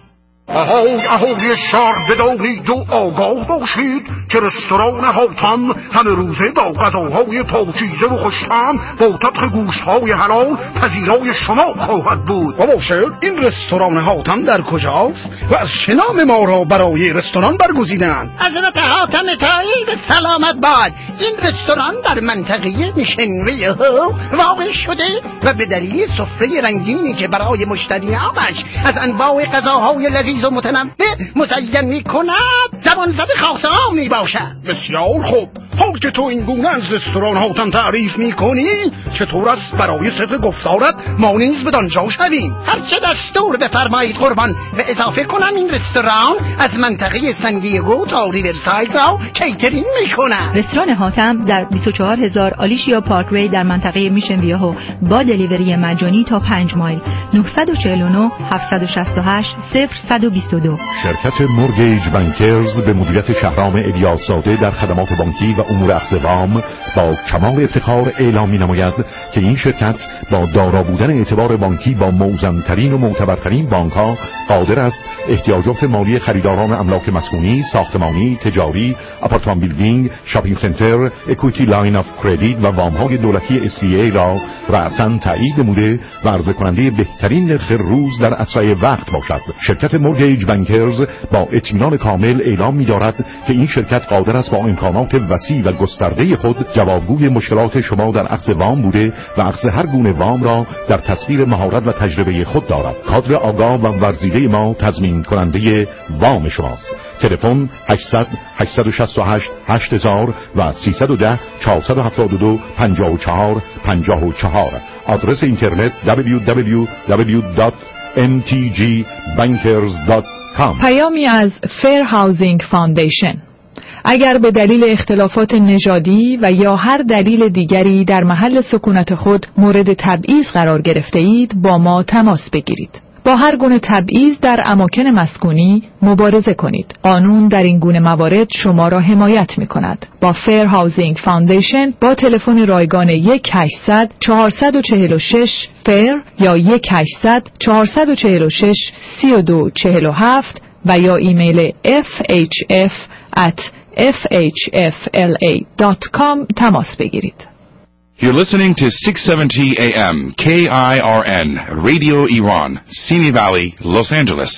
اهالی شهر بدانید و آگاه باشید که رستوران حاتم همه روزه با غذاهای پاکیزه و خوش‌طعم با طبخ گوشت‌های حلال پذیرای شما خواهد بود. باشد این رستوران حاتم در کجاست و از چه نام ما را برای رستوران برگزیدند؟ حضرت حاتم طایی به سلامت باد. این رستوران در منطقه میشنری ها واقع شده و به دلیل سفره رنگینی که برای مشتریانش از انواع غذاهای لذیذ و متنوع مزین می‌کند زبان زده خاصه ها میباشد. بسیار خوب. حال که تو این گونه از رستوران حاتم تعریف میکنی چطور است برای صدق گفتارت ما نیز بدانجا شویم؟ هرچه دستور بفرمایید قربان. و اضافه کنم این رستوران از منطقه سندیگو تا ریورساید را کیترینگ میکنه. رستوران حاتم در 24000 آلیشیا پارک وی در منطقه میشن ویهو با دلیوری مجانی تا 5 مایل. 949 768 0122. شرکت مورگیج بانکرز به مدیریت شهرام الیاس زاده در خدمات بانکی و امور اخذ وام با کمال افتخار اعلام می‌نماید که این شرکت با دارا بودن اعتبار بانکی با موزان‌ترین و معتبرترین بانک‌ها قادر است احتیاجات مالی خریداران املاک مسکونی، ساختمانی، تجاری، آپارتمان بیلدینگ، شاپینگ سنتر، اکوئیتی لاین اف کردیت و وام‌های دولتی SBA را رأساً تایید نموده و عرضه کننده بهترین نرخ روز در اسرع وقت باشد. شرکت مورگیج بانکرز با اطمینان کامل اعلام می‌دارد که این شرکت قادر است با امکانات وسیع و گسترده خود جوابگوی مشکلات شما در اخذ وام بوده و اخذ هر گونه وام را در تصویر مهارت و تجربه خود دارد. کادر آگاه و ورزیده ما تضمین کننده وام شماست. تلفن 800 868 8000 و 310 472 54 54. آدرس اینترنت www.ntgbankers.com. پیامی از فیر هاوزینگ فاندیشن. اگر به دلیل اختلافات نژادی و یا هر دلیل دیگری در محل سکونت خود مورد تبعیض قرار گرفته اید با ما تماس بگیرید. با هر گونه تبعیض در اماکن مسکونی مبارزه کنید. قانون در این گونه موارد شما را حمایت می کند. با فیر هاوزینگ فاندیشن با تلفن رایگان 1-800 446 فیر یا 1-800 446 3247 و یا ایمیل fhf@fhfla.com تماس بگیرید. You're listening to 670 AM KIRN Radio Iran, Simi Valley, Los Angeles.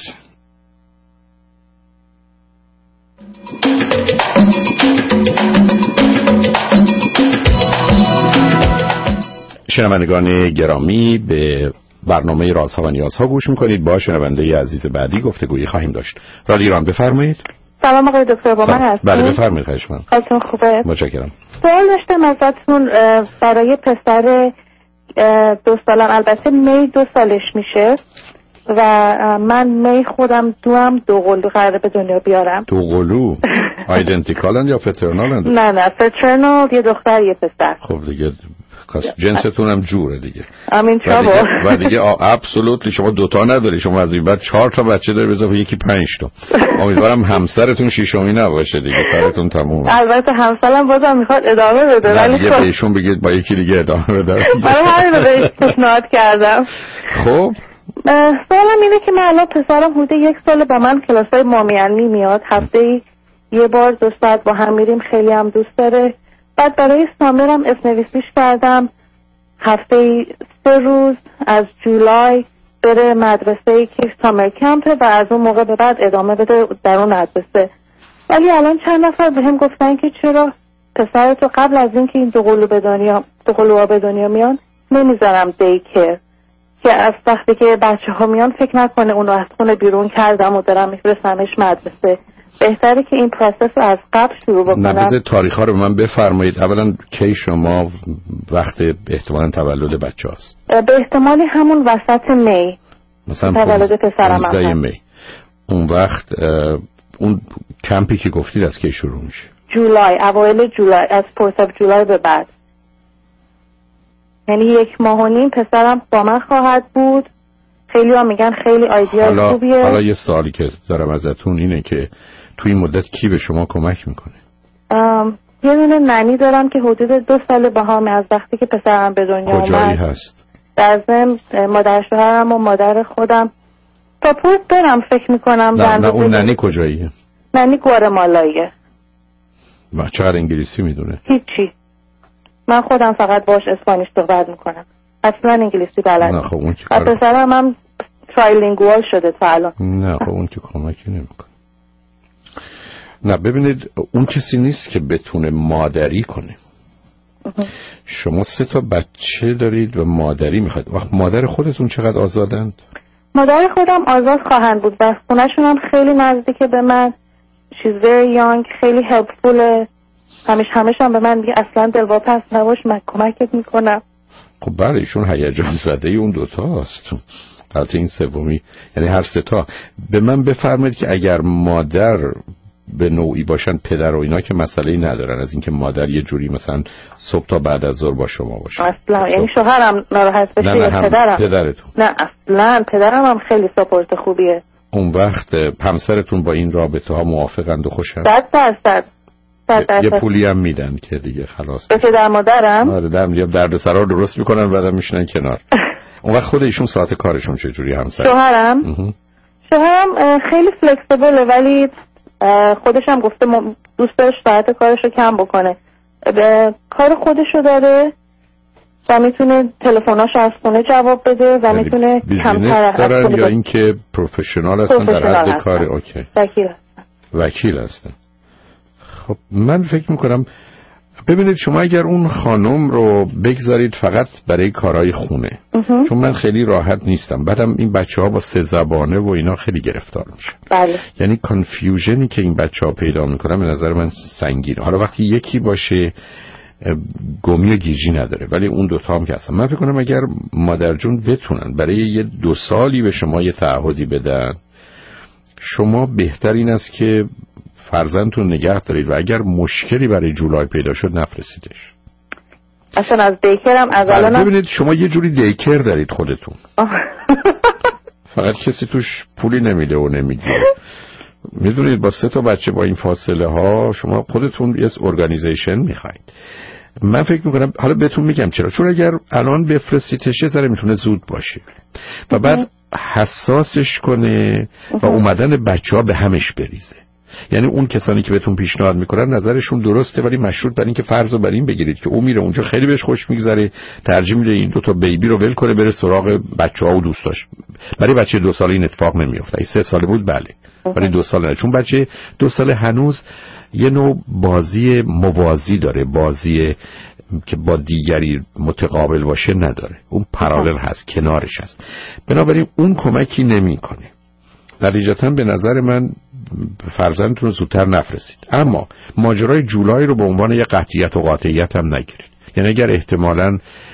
شنوندگان گرامی به برنامه رازها و نیازها گوش میکنید. با شنونده عزیز بعدی گفتگویی خواهیم داشت. رادیو ایران بفرمایید. سلام آقای دکتر، با من هستید؟ بله بفرمایید. خواهش می‌کنم. حالتون خوبه؟ متشکرم. سوال داشتم ازتون برای پسر 2 سالم، البته می 2 سالش میشه و من می خودم دو قلو قراره به دنیا بیارم. 2 قلو آیدنتیکالن یا فترنالن؟ نه فترنال، یه دختر یه پسر. خب دیگه جنستون هم جوره دیگه. امین و دیگه ابسولوتلی شما 2 تا نداری، شما از این بعد 4 تا بچه داری، بذار یکی 5 تا. امیدوارم همسرتون 6می نباشه دیگه، کارتون تموم. البته همسرم بازم میخواد ادامه بده، ولی دیگه بهشون بگید با یکی دیگه ادامه بده. برای همین رو بهش پیشنهاد کردم. خب سوالم اینه که من الان پسرم حدود 1 سال با من کلاسای مامی علمی میاد، هفته‌ای یه بار 2 ساعت با هم میریم، خیلی هم دوست داره. بعد برای سامرم اسنویسیش کردم هفته 3 روز از جولای بره مدرسه‌ای که سامر کمپه و از اون موقع به بعد ادامه بده در اون مدرسه. ولی الان چند نفر بهم گفتن که چرا پسرتو قبل از اینکه این 2 قلوها به دنیا میان نمیذارم دیکر، که از وقتی که بچه‌ها میان فکر نکنه اونو از خونه بیرون کردم و دارم میفرستمش مدرسه. بهتره که این پروسس رو از قبل شروع بکنم. نبض تاریخ‌ها رو به من بفرمایید. اولا کی شما وقت احتمالاً تولد بچه هست؟ به احتمالی همون وسط می، مثلا تولد پسرم هست. می. اون وقت اون کمپی که گفتید از کی شروع میشه؟ جولای، اوایل جولای، از 4 جولای به بعد. یعنی 1 ماه و نیم پسرم با من خواهد بود. خیلی ها میگن خیلی آیدیا خوبیه. حالا یه سوالی که دارم ازتون اینه که توی این مدت کی به شما کمک میکنه؟ یه دونه ننی دارم که حدود 2 سال باهامه از وقتی که پسرم به دنیا اومد. کجایی هست؟ در ضمن مادر شوهرم و مادر خودم ساپورت دارم فکر میکنم. نه اون ننی کجاییه؟ ننی گوارمالاییه. چقدر انگلیسی میدونه؟ هیچی. من خودم فقط باش اسپانیش صحبت میکنم، اصلا انگلیسی بلد نه. خب اون که پسرم هم ترایلینگوال شده تا الان. نه خب اون که کمکی نمیکنه. نه ببینید اون کسی نیست که بتونه مادری کنه. شما 3 تا بچه دارید و مادری میخواید. وقت مادر خودتون چقدر آزادند؟ مادر خودم آزاد خواهند بود و خونه‌شون هم خیلی نزدیکه به من. she's very young، خیلی helpful. همیشه هم به من میگه اصلا دلواپس نباش، من کمکت میکنم. خب بله ایشون هیجان زده اون دوتاست. البته این سومی یعنی هر 3 تا. به من بفرمایید که اگر مادر به نوعی باشن پدر و اینا که مسئله‌ای ندارن از اینکه مادر یه جوری مثلا صبح تا بعد از ظهر با شما باشه اصلا. یعنی شوهرم ناراحت بشه یا پدرم؟ پدرتون؟ نه اصلا پدرم هم خیلی ساپورت خوبیه. اون وقت همسرتون با این رابطه ها موافقند و خوشن؟ 100%. یه پولی هم میدن که دیگه خلاص به پدر مادرم؟ آره دردسرا درست میکنن بعدم میشنن کنار. اون وقت خود ایشون ساعت کارشون چجوری همسر؟ شوهرم خیلی فلکسیبله ولی خودش هم گفته دوست داره ساعت کارشو کم بکنه. به کار خودشو داره و میتونه تلفناشو از خونه جواب بده و میتونه کمتر از خونه. یا اینکه پروفشنال هستن در حد کار؟ اوکی. وکیل هستن. خب من فکر میکنم ببینید شما اگر اون خانم رو بگذارید فقط برای کارهای خونه، چون من خیلی راحت نیستم، بعدم این بچه ها با 3 زبانه و اینا خیلی گرفتار میشن. بله. یعنی کانفیوژنی که این بچه ها پیدا میکنن به نظر من سنگینه. حالا وقتی یکی باشه گمی و گیجی نداره، ولی اون 2 تا هم که هستن. من فکر کنم اگر مادر جون بتونن برای یه 2 سالی به شما یه تعهدی بدن، شما بهتر این است که فرزندتون نگه دارید و اگر مشکلی برای جولای پیدا شد نفرستیدش. اصلا از دیکرم از الان ببینید شما یه جوری دیکر دارید خودتون. فقط کسی توش پولی نمیده و نمیگیره. میدونید با 3 تا بچه با این فاصله ها شما خودتون یه ارگانیزیشن میخواید. من فکر میکنم حالا بهتون میگم چرا، چون اگر الان بفرستیدش ذره میتونه زود باشه و بعد حساسش کنه و اومدن بچه ها به همش بریزه. یعنی اون کسانی که بهتون پیشنهاد میکنن نظرشون درسته ولی مشروط بر این که فرض رو بر این بگیرید که اون میره اونجا خیلی بهش خوش میگذره، ترجیح میده این 2 تا بیبی رو ول کنه بره سراغ بچه‌ها و دوستاش. برای بچه 2 ساله این اتفاق نمیافته. این 3 ساله بود بله، ولی 2 ساله نه، چون بچه 2 ساله هنوز یه نوع بازی موازی داره، بازی که با دیگری متقابل باشه نداره، اون پارالل هست، کنارش هست. بنابراین اون کمکی نمیکنه. نتیجتاً به نظر من فرزندتون رو زودتر نفرستید. اما ماجرای جولای رو به عنوان یه قطعیت و قاطعیت هم نگیرید. یعنی اگر احتمالاً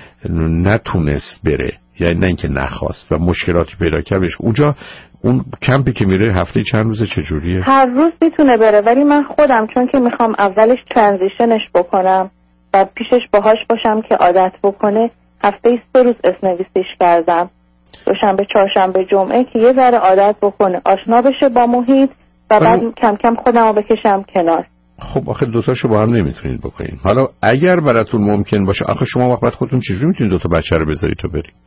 نتونست بره، یعنی نه اینکه نخواست و مشکلاتی پیدا کرد، اونجا اون کمپی که میره هفته چند روزه چجوریه؟ هر روز میتونه بره، ولی من خودم چون که میخوام اولش ترانزیشنش بکنم و پیشش باهاش باشم که عادت بکنه، هفته 3 روز اسنویسیش کردم، دوشنبه چهارشنبه جمعه، که یه ذره عادت بکنه، آشنا بشه با محیط و بعد کم کم خودم رو بکشم کنار. خب آخه 2 تاشو با هم نمیتونید بکنید. حالا اگر براتون ممکن باشه، آخه شما وقت خودتون چجوری میتونید 2 تا بچه رو بذارید تو برید؟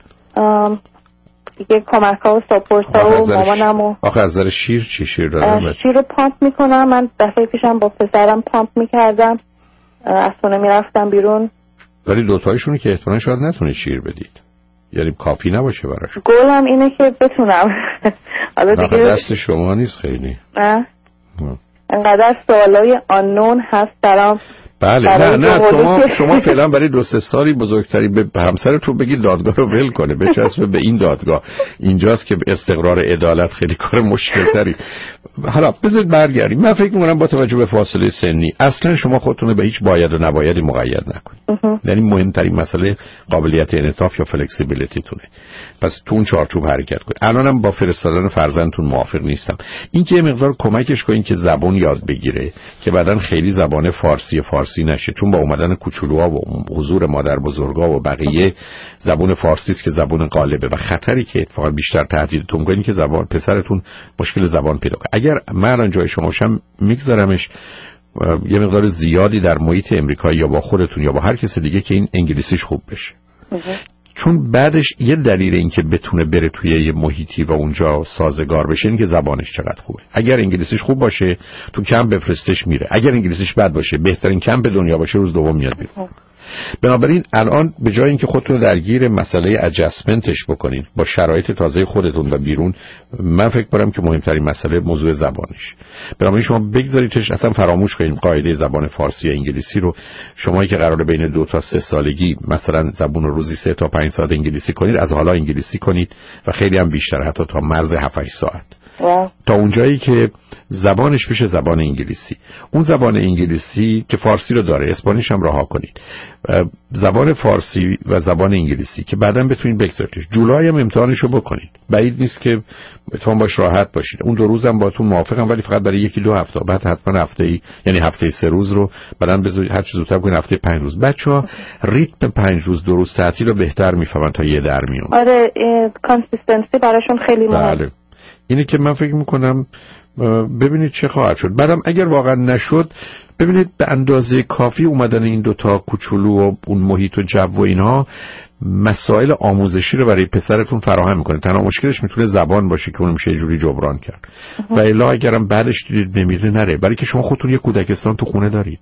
دیگه کمک ها و ساپورت ها و مامانم و آخه از نظر شیر چی؟ شیر دادن شیر رو پامپ میکنم. من دفعه پیشم با پسرم پامپ میکردم، از خونه میرفتم بیرون. ولی 2 تایشونو که احتمالاً شاید نتونید شیر بدید، یعنی کافی نباشه براش. گولم اینه که بتونم. حالا دیگه دست شما نیست خیلی. نه انقدر سوالای آنون هست درام. بله نه شما فعلا برای 2-3 سالی بزرگتری به همسرتون بگید دادگاه رو ول کنه، بچسبه به این دادگاه. اینجاست که استقرار عدالت خیلی کار مشکل تری. حالا بذارید برگردیم. من فکر می‌کنم با توجه به فاصله سنی اصلا شما خودتون به هیچ باید و نبایدی مقید نکنید. یعنی مهمترین مسئله قابلیت انعطاف یا فلکسیبیلیتی تونه. پس تو اون چارچوب حرکت کنید. الانم با فرستادن فرزندتون موافق نیستم. اینکه یه مقدار کمکش کنین که زبان یاد بگیره که بعدن خیلی زبان فارسی نشه، چون با اومدن کوچولوها و حضور مادر بزرگا و بقیه زبان فارسی است که زبان غالبه و خطری که اتفاقا بیشتر تهدیدتون کنه که زبان پسرتون مشکل زبان پیدا کنه. اگر من الان جای شما باشم میگذارمش یه مقدار زیادی در محیط امریکایی یا با خودتون یا با هر کس دیگه که این انگلیسیش خوب بشه. چون بعدش یه دلیل این که بتونه بره توی یه محیطی و اونجا سازگار بشه این که زبانش چقدر خوبه. اگر انگلیسیش خوب باشه تو کمپ بفرستش میره، اگر انگلیسیش بد باشه بهترین کمپ دنیا باشه روز دوم میاد بیرون. بنابراین الان به جای اینکه خودتون رو درگیر مسئله ادجستمنتش بکنید با شرایط تازه خودتون و بیرون، من فکر کنم که مهمترین مسئله موضوع زبانش. بنابراین شما بگذاریدش، اصلا فراموش کنید قاعده زبان فارسی یا انگلیسی رو. شمایی که قراره بین 2 تا 3 سالگی مثلا زبون رو روزی 3 تا 5 ساعت انگلیسی کنید، از حالا انگلیسی کنید و خیلی هم بیشتر، حتی تا مرز 7-8 ساعت. تا اونجایی که زبانش بشه زبان انگلیسی. اون زبان انگلیسی که فارسی رو داره، اسپانیش هم رها کنید. زبان فارسی و زبان انگلیسی که بعداً بتونید بگذارید. جولای هم امتحانش رو بکنید. بعید نیست که بتون باش راحت باشید. اون 2 روزم باهاتون موافقم، ولی فقط برای 1-2 هفته. بعد حتما هفته‌ای، یعنی هفته 3 روز رو بعداً بذارید، هر چه زودتر کنید هفته 5 روز. بچه‌ها ریتم 5 روز 2 روز تعطیل رو بهتر میفهمن تا یه در میون. آره، کانسیستنسی براشون خیلی مهمه. بله. اینه که من فکر میکنم ببینید چه خواهد شد. بعدم اگر واقعا نشد، ببینید به اندازه کافی اومدن این 2 تا کوچولو و اون محیط و جو و اینها مسائل آموزشی رو برای پسرتون فراهم میکنه. تنها مشکلش میتونه زبان باشه که اون میشه یه جوری جبران کرد. و الا اگرم بعدش دیدید نمیره نره، برای که شما خودتون یه کودکستان تو خونه دارید.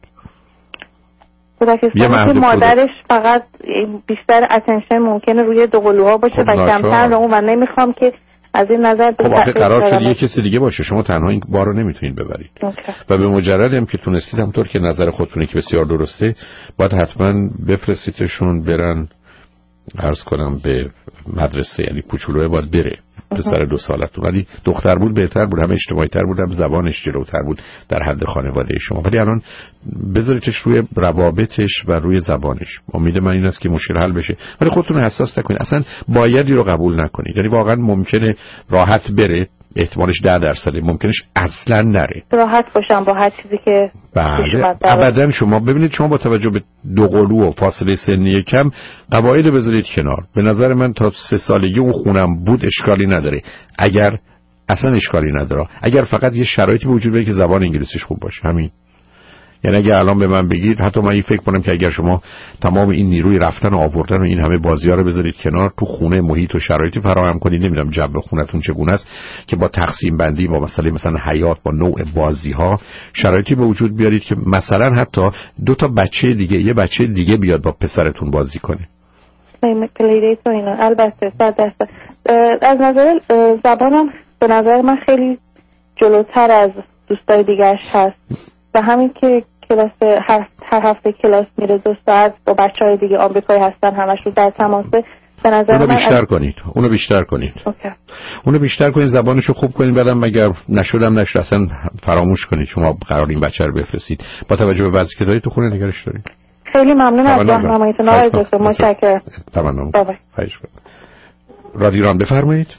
کودکستان که مادرش فقط بیشتر اتنشن ممکنه روی دوقلوها باشه و کمتر رو اون، و نمیخوام که از این نظر خب آخه قرار شد یه کسی دیگه باشه، شما تنها این بار رو نمیتونید ببرید. و به مجرد هم که تونستید، همونطور که نظر خودتونه که بسیار درسته، باید حتما بفرستیدشون برن، عرض کنم به مدرسه. یعنی کوچولوه باید بره، پسر 2 سالتون، ولی دختر بود بهتر بود، همه اجتماعی تر بود، هم زبانش جلوتر بود در حد خانواده شما. ولی الان بذاریدش روی روابطش و روی زبانش. امید من این است که مشکل حل بشه، ولی خودتون حساس نکنید، اصلا بایدی رو قبول نکنید. یعنی واقعا ممکنه راحت بره، احتمالش 10%، ممکنش اصلا نره. راحت باشم با هر چیزی که بله. ابدا. شما ببینید، شما با توجه به 2 قلو و فاصله سنی کم قواعد بذارید کنار. به نظر من تا 3 سالگی اون خونم بود اشکالی نداره، اگر اصلا اشکالی نداره، اگر فقط یه شرایطی وجود داره که زبان انگلیسیش خوب باشه. همین. یعنی اگه الان به من بگید، حتی من این فکر کنم که اگر شما تمام این نیروی رفتن و آوردن و این همه بازی‌ها رو بذارید کنار، تو خونه محیط و شرایطی فراهم کنید، نمیدونم جو خونتون چگونه است، که با تقسیم بندی با مثلا حیات، با نوع بازی‌ها شرایطی به وجود بیارید که مثلا حتی 2 تا بچه دیگه، یه بچه دیگه بیاد با پسرتون بازی کنه. پلی‌دیت و اینا. البته 100%. از نظر زبانم به نظر من خیلی جلوتر از دوستای دیگه‌اش هست. و همین که کلاس هر هفته کلاس میره 2 ساعت با بچهای دیگه آمریکایی هستن، همشون در تماسه. به نظر اونو بیشتر کنید. اونو بیشتر کنید، زبانشو خوب کنید. بعدم اگر نشد اصلا فراموش کنید. شما قرار این بچه رو بفرستید، با توجه به وضعی که دارید تو خونه نگرش دارید. خیلی ممنون از راهنماییتون آقای دکتر. متشکرم. تمام. رادیو ایران بفرمایید.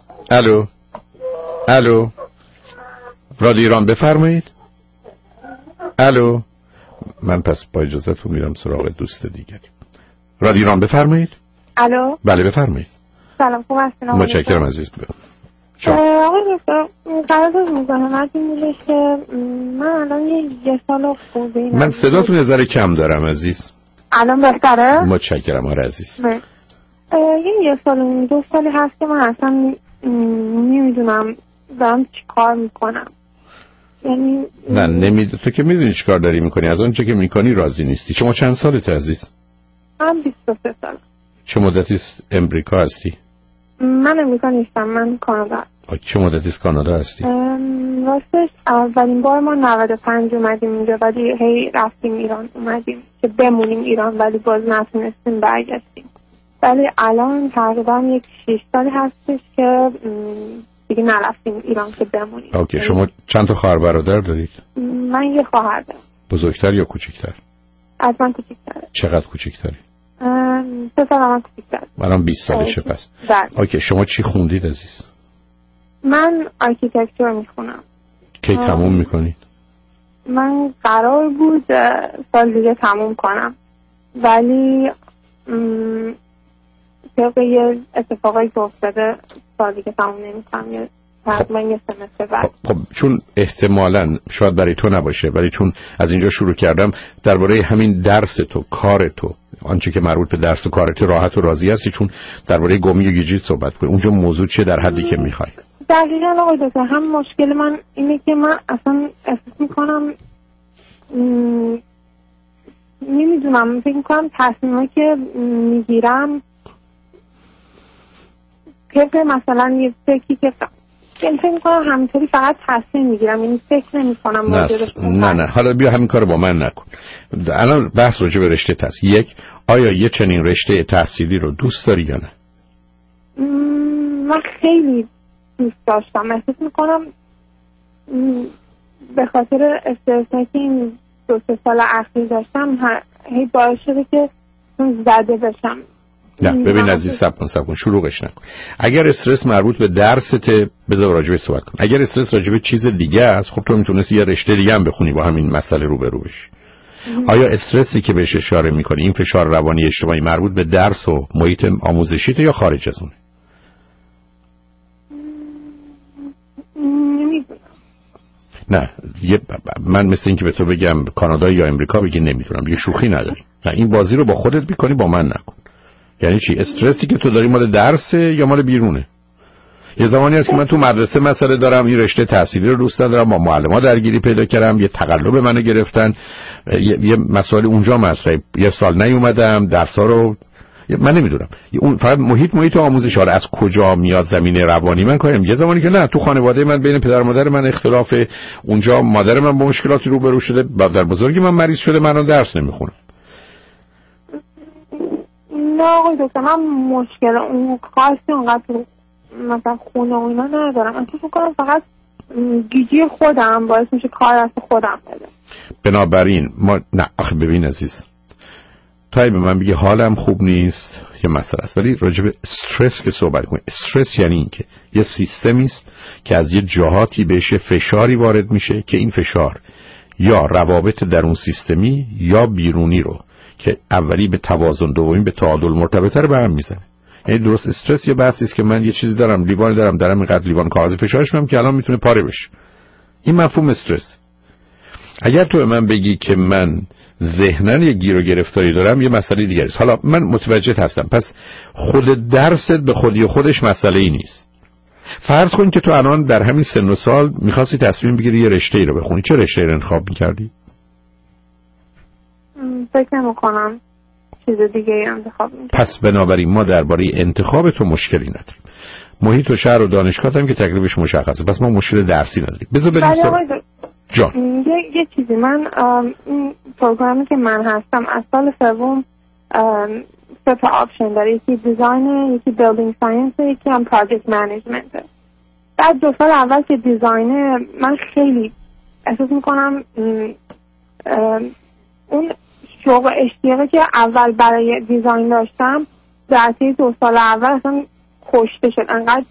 الو. رادیو ایران بفرمایید. الو. من پس با اجازهتون میرم سراغ دوست دیگری. رادیو ایران بفرمایید. الو. بله بفرمایید. سلام، خوب هستین؟ متشکرم عزیز. آقای دکتر، قرار می‌کنم این بودش که من الان یه سال خورده اینم. من صداتون یه ذره کم دارم عزیز. الان بهتره؟ متشکرم آره عزیز. یه سال 2 سالی هست که من اصلا نمیدونم دارم چی کار میکنم. یعنی نه نمیدونی. تو که میدونی چی کار داری میکنی، از آنچه که میکنی راضی نیستی. شما چند سالته عزیز؟ من 23 سال. چه مدتی امریکا هستی؟ من امریکا نیستم، من کانادا. چه مدتی کانادا هستی؟ راستش اولین بار ما 95 اومدیم اینجا، ولی هی رفتیم ایران، اومدیم که بمونیم ایران ولی باز نتونستیم برگشتیم. ولی الان تقریبا 6 سالی هستش که دیگه نرفتیم ایران که بمونیم. اوکی. شما چند تا خواهر برادر دارید؟ من یه خواهر دارم. بزرگتر یا کوچیکتر؟ از من کوچیک‌تره. چقدر کوچیک‌تری؟ 3 سال من کوچیک‌تره. منم 20 سالشه پس. اوکی. شما چی خوندید عزیز؟ من آرکیتکچر میخونم. کی تموم میکنید؟ من قرار بود سال دیگه تموم کنم، ولی طبق یه اتفاقایی که افتاده سال دیگه تموم نمیکنم، یه تقریبا یه سمستر بعد. خب چون احتمالاً شاید برای تو نباشه، ولی چون از اینجا شروع کردم درباره همین درس تو، کار تو، آنچه که مربوط به درس و کارت راحت و راضی هستی، چون درباره گمی و گیجیت صحبت کنی. اونجا موضوع چیه در حدی که میخوای؟ دقیقاً آقای دکتر، هم مشکل من اینه که من اصلا احساس میکنم نمیدونم، فکر میکنم تصمیمایی که میگیرم طبق مثلا یه فکری که فکر میکنم همینطوری فقط تصمیم میگیرم، یعنی فکر نمیکنم. نه حالا بیا همین کارو با من نکن. الان بحث راجع به رشته تحصیل. یک، آیا یه چنین رشته تحصیلی رو دوست داری یا نه؟ من خیلی دوست داشتم. احساس میکنم به خاطر استرسی که این 2-3 سال اخیر داشتم هی باعث شده که زده بشم. نه ببین عزیز، صبر کن شروعش نکن. اگر استرس مربوط به درسته بذار راجع به صحبت کن. اگر استرس راجع به چیز دیگه است، خب تو میتونستی یه رشته دیگه هم بخونی با همین مسئله روبرو بشی. آیا استرسی که بهش اشاره میکنی، این فشار روانی اجتماعی، مربوط به درس و محیط آموزشیته یا خارج از اونه؟ نه من مثل این که به تو بگم کانادا یا امریکا بگی نمیدونم، یه شوخی نداری. نه این بازی رو با خودت میکنی، با من نکن. یعنی چی؟ استرسی که تو داری مال درسه یا مال بیرونه؟ یه زمانی هست که من تو مدرسه مسئله دارم، این رشته تحصیلی رو دوست ندارم، با معلم‌ها درگیری پیدا کردم، یه تقلب منو گرفتن، یه مسائل اونجا مطرحه، یه سال نیومدم درس‌ها رو، من نمیدونم. اون فقط محیط آموزش ها از کجا میاد، زمینه روانی من کارم. یه زمانی که نه، تو خانواده من بین پدر و مادر من اختلاف، اونجا مادر من با مشکلاتی روبرو شده، در بزرگی من مریض شده، من درس نمیخونم. نه آقای دکتر، من مشکل اون خاصی اونقدر مثلا خونه و اینا ندارم. اصلا میکنم فقط گیجی خودم باعث میشه کار از خودم بده. بنابراین ما نه آخه ببین عزیز، تایی به من بگی حالم خوب نیست یه مسئله است، ولی راجع به استرس که صحبت کنیم، استرس یعنی این که یه سیستمی است که از یه جهاتی بهش فشاری وارد میشه که این فشار یا روابط در اون سیستمی یا بیرونی رو که اولی به توازن، دومی به تعادل مرتبطه رو به هم میزنه. یعنی درست استرس یه بحثی است که من یه چیزی دارم، لیوانی دارم اینقدر لیوان کاغذ فشارش میدم که الان میتونه پاره بشه. این مفهوم استرس. اگر تو به من بگی که من ذهناً یه گیر و گرفتاری دارم، یه مسئله دیگه است. حالا من متوجه هستم، پس خود درست به خودی خودش مسئله ای نیست. فرض کن که تو الان در همین سن و سال می‌خواستی تصمیم بگیری یه رشته‌ای رو بخونی، چه رشته‌ای رو انتخاب می‌کردی؟ فکر نمی‌کنم چیز دیگه‌ای انتخاب می‌کردم. پس بنابراین ما درباره انتخاب تو مشکلی نداریم. محیط و شهر و دانشگاه هم که تکلیفش مشخصه، پس ما مشکل درسی نداریم. بذار بریم جان. یه چیزی، من این پروگرامی که من هستم از سال سوم 3 تا آپشن داره، یکی دیزاینه، یکی بیلدینگ ساینس، یکی هم پروژکت منیجمنت. بعد 2 سال اول که دیزاینه، من خیلی احساس میکنم اون شوق و اشتیاقی که اول برای دیزاین داشتم در طی 2 سال اول اصلا کشته شد. انقدر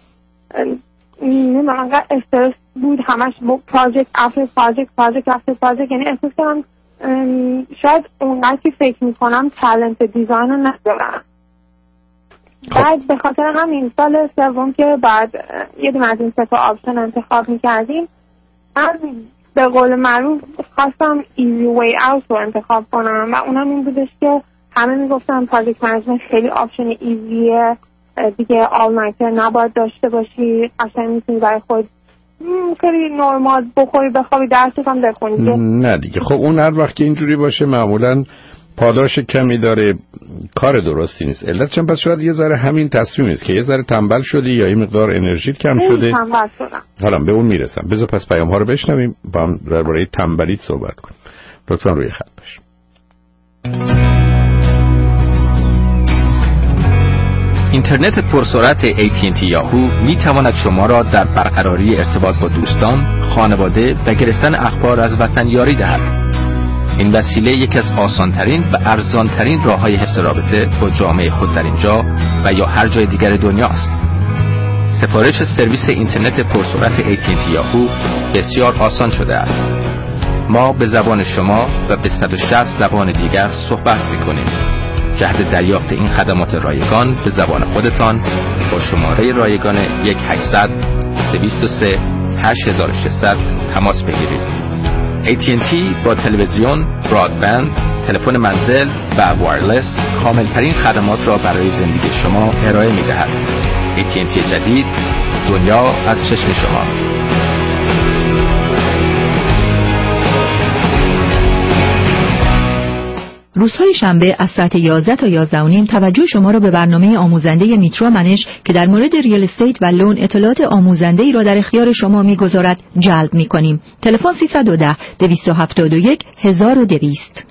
استرس بود، همش پروژکت افتر پروژکت، یعنی احساس کنم شاید اونقدر که فکر میکنم تالنت دیزاین رو ندارم. بعد به خاطر همین سال سوم که بعد یه دونه از این 3 تا آپشن انتخاب میکردیم، من به قول معروف خواستم ایزی وی اوت رو انتخاب کنم و اونم این بودش که همه میگفتن پروژکت منیجمنت خیلی آپشن ایزیه دیگه، آل نایتر نباید داشته باشی، قشنگ میتونی برای خود خیلی نرمال بخوری بخوابی درست هم بخونی. نه دیگه، خب اون هر وقت که اینجوری باشه معمولا پاداش کمی داره، کار درستی نیست. علت چند پس شاید یه ذره همین تصمیم است که یه ذره تنبل شدی یا این مقدار انرژیت کم شده. تنبل شدم. حالا به اون میرسم. بذار پس پیام ها رو بشنویم با هم درباره تنبلیت صحبت کنیم. لطفا روی خط باش. اینترنت پرسرعت AT&T یاهو می تواند شما را در برقراری ارتباط با دوستان، خانواده و گرفتن اخبار از وطن یاری دهد. این وسیله یکی از آسانترین و ارزانترین راه‌های حفظ رابطه با جامعه خود در اینجا و یا هر جای دیگر دنیا است. سفارش سرویس اینترنت پرسرعت AT&T یاهو بسیار آسان شده است. ما به زبان شما و به 160 زبان دیگر صحبت می‌کنیم. جهت دریافت این خدمات رایگان به زبان خودتان با شماره رایگان 1-800-203-8600 تماس بگیرید. AT&T با تلویزیون، برادبند تلفن منزل و وایرلس کاملترین خدمات را برای زندگی شما ارائه می‌دهد. AT&T جدید، دنیا از چشم شما. روزهای شنبه از ساعت 11 تا 11:30 توجه شما را به برنامه آموزنده میترو منش که در مورد ریال استیت و لون اطلاعات آموزنده‌ای را در اختیار شما می‌گذارد جلب می‌کنیم. تلفن 310-271-1200.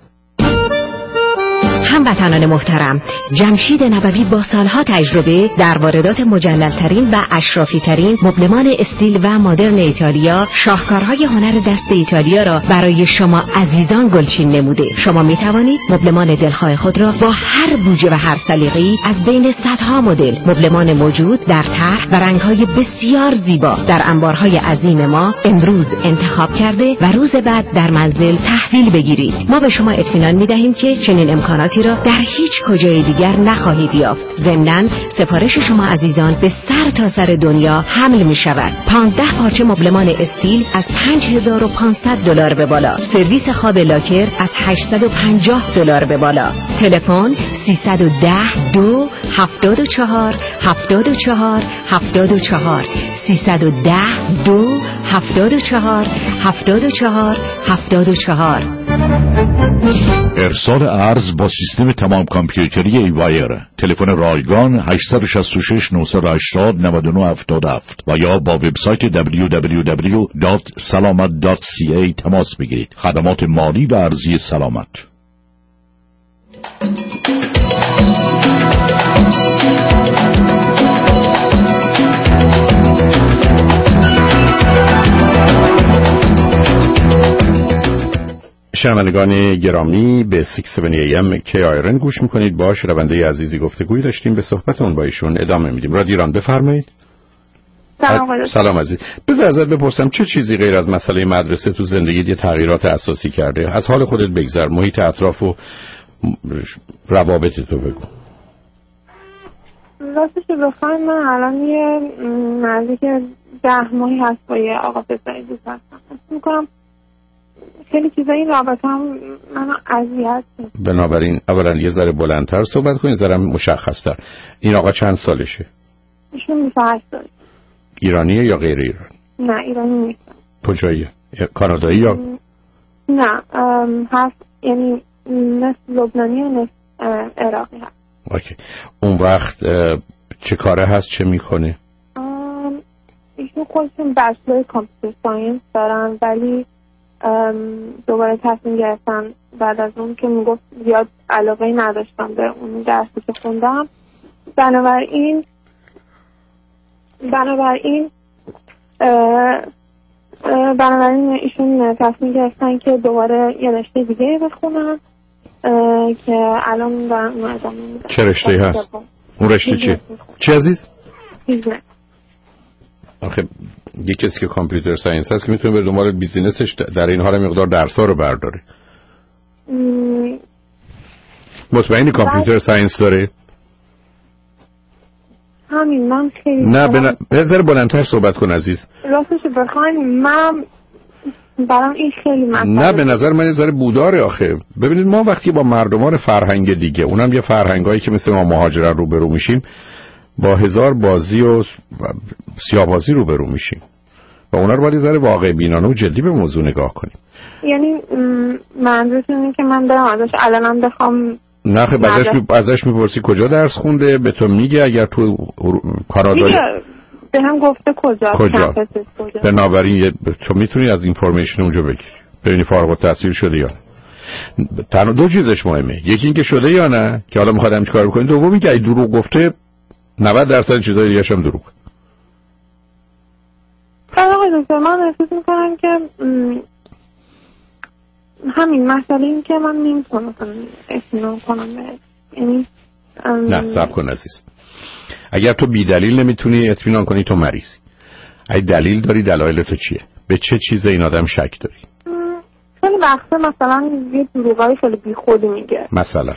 هموطنان محترم، جمشید نبوی با سالها تجربه در واردات مجلل‌ترین و اشرافی‌ترین مبلمان استیل و مدرن ایتالیا، شاهکارهای هنر دست ایتالیا را برای شما عزیزان گلچین نموده. شما می توانید مبلمان دلخواه خود را با هر بوجه و هر سلیقه‌ای از بین صدها مدل مبلمان موجود در طرح و رنگ‌های بسیار زیبا در انبارهای عظیم ما امروز انتخاب کرده و روز بعد در منزل تحویل بگیرید. ما به شما اطمینان می‌دهیم که چنین امکاناتی را در هیچ کجای دیگر نخواهید یافت. ضمناً سفارش شما عزیزان به سر تا سر دنیا حمل می شود. 15 پارچه مبلمان استیل از $5500 به بالا. سرویس خواب لاکر از $850 به بالا. تلفن 310-274-74-74 310-274-74-74. ارسال ارز با سیستم تمام کامپیوتری ایوایر. تلفن رایگان 866 980 9977 و یا با وبسایت www.salamat.ca تماس بگیرید. خدمات مالی و ارزی سلامت. شنوندگان گرامی، به 670 AM KIRN گوش میکنید. با شنونده عزیزی گفتگویی داشتیم، به صحبتون با ایشون ادامه میدیم. رادیو ایران، بفرمایید. سلام عزیز. بذار ازت بپرسم چه چیزی غیر از مسئله مدرسه تو زندگیت یه تغییرات اساسی کرده؟ از حال خودت بگذر، محیط اطراف و روابط تو بگو. راستش بخوایم من الان یه نزدیک 10 ماهی هست با یه آقا پسری دوست هستم. میکنم خیلی چیزا این رابطه هم منو اذیت می‌کنه. بنابراین اولا یه ذره بلندتر صحبت کنید، ذره مشخص‌تر. این آقا چند سالشه؟ ایشون 28 سال. ایرانیه یا غیر ایران؟ نه ایرانی نیست. کجاییه؟ کانادایی یا؟ نه هست، یعنی نصف لبنانی و نصف عراقی هست. اوکی. اون وقت چه کاره هست، چه میکنه؟ ایشون خودشون بچلر کامپیوتر ساینس دارن، ولی دوباره تصمیم گرفتن بعد از اون که میگفت زیاد علاقه نداشتم به اون درسی که خوندم. بنابراین ایشون تصمیم گرفتن که دوباره یه رشته دیگه بخونن که الان دارن اون ادامه میدن. چه رشته هست؟ اون رشته چیه؟ چی عزیز؟ بیزنس. آخه یه کسی که کامپیوتر ساینس هست که میتونه به دنبال بیزینسش در این حال مقدار درس‌ها رو برداره. مطمئنی کامپیوتر ساینس داره؟ همین من خیلی نه بذار بلندتر صحبت کن عزیز. راستش بخواین من برام این خیلی مسئله. نه به نظر من یه ذره بوداره. آخه ببینید ما وقتی با مردمان فرهنگ دیگه، اونم یه فرهنگایی که مثل ما مهاجران روبرو میشیم، با هزار بازی و سیاه‌بازی روبرو میشیم و اونا رو باید ذره واقع بینانه و جدی به موضوع نگاه کنیم. یعنی منظورتون اینه که من برم ازش الانم بخوام؟ نه خب ازش میپرسی کجا درس خونده، به تو میگه اگر تو کانادا به هم گفته کجا. بنابراین تو میتونی از اینفورمیشن اونجا بگیری ببینی فارغ التحصیل شده یا نه. تنها دو چیزش مهمه، یکی این که شده یا نه که حالا میخواد همین کارو بکنه، دومی که اگه دروغ گفته 90% چیزای دیگه هم دروغه. آقای دکتر من احساس میکنم که همین مسئله این که من نمیتونم اطمینان کنم یعنی نه صبر کن عزیز. اگر تو بی دلیل نمیتونی اطمینان کنی تو مریضی. اگه دلیل داری دلایل تو چیه؟ به چه چیز این آدم شک داری؟ خیلی وقتا مثلا یه دروغای خیلی بی خودی میگه. مثلا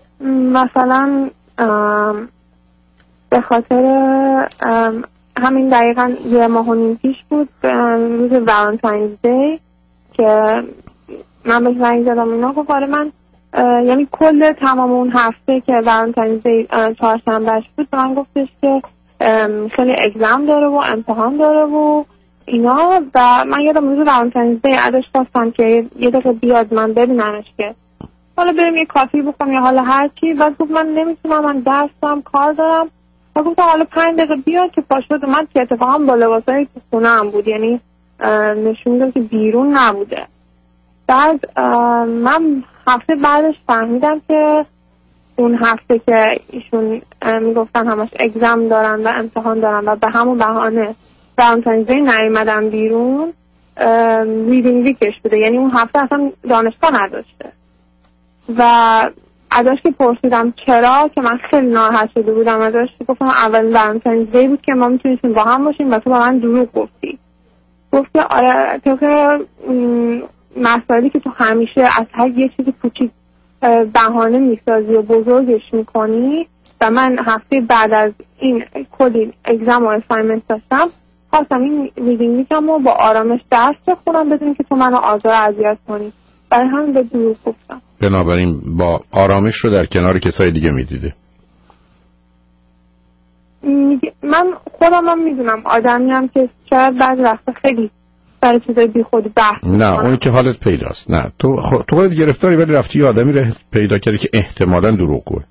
به خاطر همین دقیقا 1.5 ماه پیش بود روز والنتاینز دی که من بهش زنگ زدم اینا گفت آره من یعنی کل تمام اون هفته که ولنتاینز دی چهارشنبهش بود به من گفتش که خیلی اگزم داره و امتحان داره و اینا و من یادم روز ولنتاینز دی ازش خواستم که یه دقیقه بیاد من ببینمش که حالا بریم یه کافی بخورم یا حالا هر چی. بعد گفت من نمیتونم، من درسم کار دارم. و گفتم حالا 5 دقیقه بیاد که پاش شد اومد که اتفاقا با لباسایی که خونه هم بود، یعنی نشون داد که بیرون نبوده. بعد من هفته بعدش فهمیدم که اون هفته که ایشون میگفتن همش اگزم دارن و امتحان دارن و به همون بهانه ولنتاینز دی نیومدن بیرون، ریدینگ ویکش بوده، یعنی اون هفته اصلا دانشگاه نداشته. و ازش که پرسیدم چرا، که من خیلی ناراحت شده بودم ازش، گفتم اول ولنتاینز دی بود که ما میتونستیم با هم باشیم و تو با من دروغ گفتی. گفت که آره تو که مسائلی که تو همیشه از هر یه چیزی کوچیک بهانه میسازی و بزرگش میکنی و من هفته بعد از این کلی اگزم و اسایمنت داشتم، خواستم این ریدینگ ویکم رو با آرامش درس بخونم بدون که تو منو آزار اذیت کنی، برای همین به دروغ گفتم. بنابراین با آرامش رو در کنار کسای دیگه میدیده؟ من خودم هم میدونم آدمی هم که شاید بعضی وقتا خیلی برای چیزای بی خود بحث نه اون که حالت پیداست. نه تو خودت گرفتاری ولی رفتی یه آدمی رو پیدا کردی که احتمالاً دروغگوه.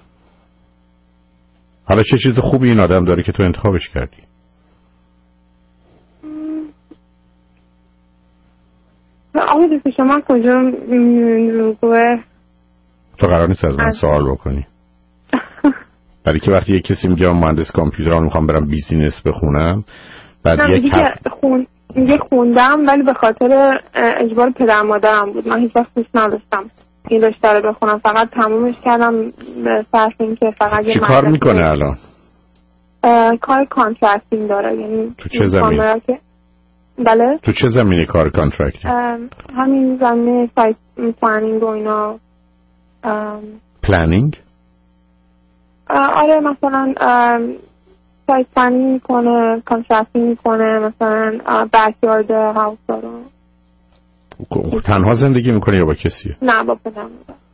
حالا چه چیز خوبی این آدم داره که تو انتخابش کردی؟ آقای دکتر شما کجا دروغگوه؟ تو قرار نیست از من سوال بکنی. برای که وقتی یک کسی میگه مهندس کامپیوترم میخوام برم بیزینس بخونم، بعد میگه خوندم ولی به خاطر اجبار پدر مادرم بود، من هیچ وقت دوست نداشتم این رشته رو بخونم، فقط تمومش کردم به صرف این که فقط چی کار میکنه الان؟ کار کانترکتینگ داره. یعنی تو چه زمینه؟ بله تو چه زمینه کار کانترکتینگ؟ همین زمینه سایت پلنینگ و اینا. پلنینگ؟ آره مثلا سایت پلنینگ میکنه، کانترکتینگ میکنه، مثلا بکیارد هاوس داره. تنها زندگی میکنه یا با کسیه؟ نه با پدرم.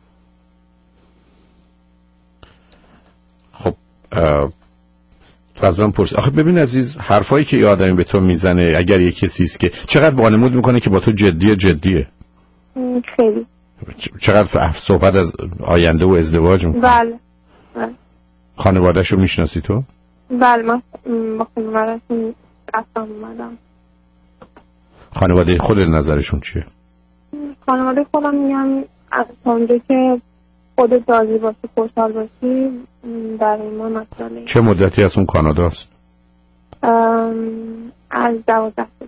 خب تو از من پرس. آخه ببین عزیز، حرفایی که یه آدمی به تو میزنه اگر یه کسی است که چقدر وانمود میکنه که با تو جدیه خیلی چقدر صحبت از آینده و ازدواج میکنه. بله. خانواده‌شو میشناسی تو؟ بله من با خانواده‌شون رفتم اومدم. خانواده خود نظرشون چیه؟ خانواده خودم میگن از اونجا که خودت راضی باشی خوشحال باشی در این ما مسئله. چه مدتی از اون کانادا است؟ از 12 سال.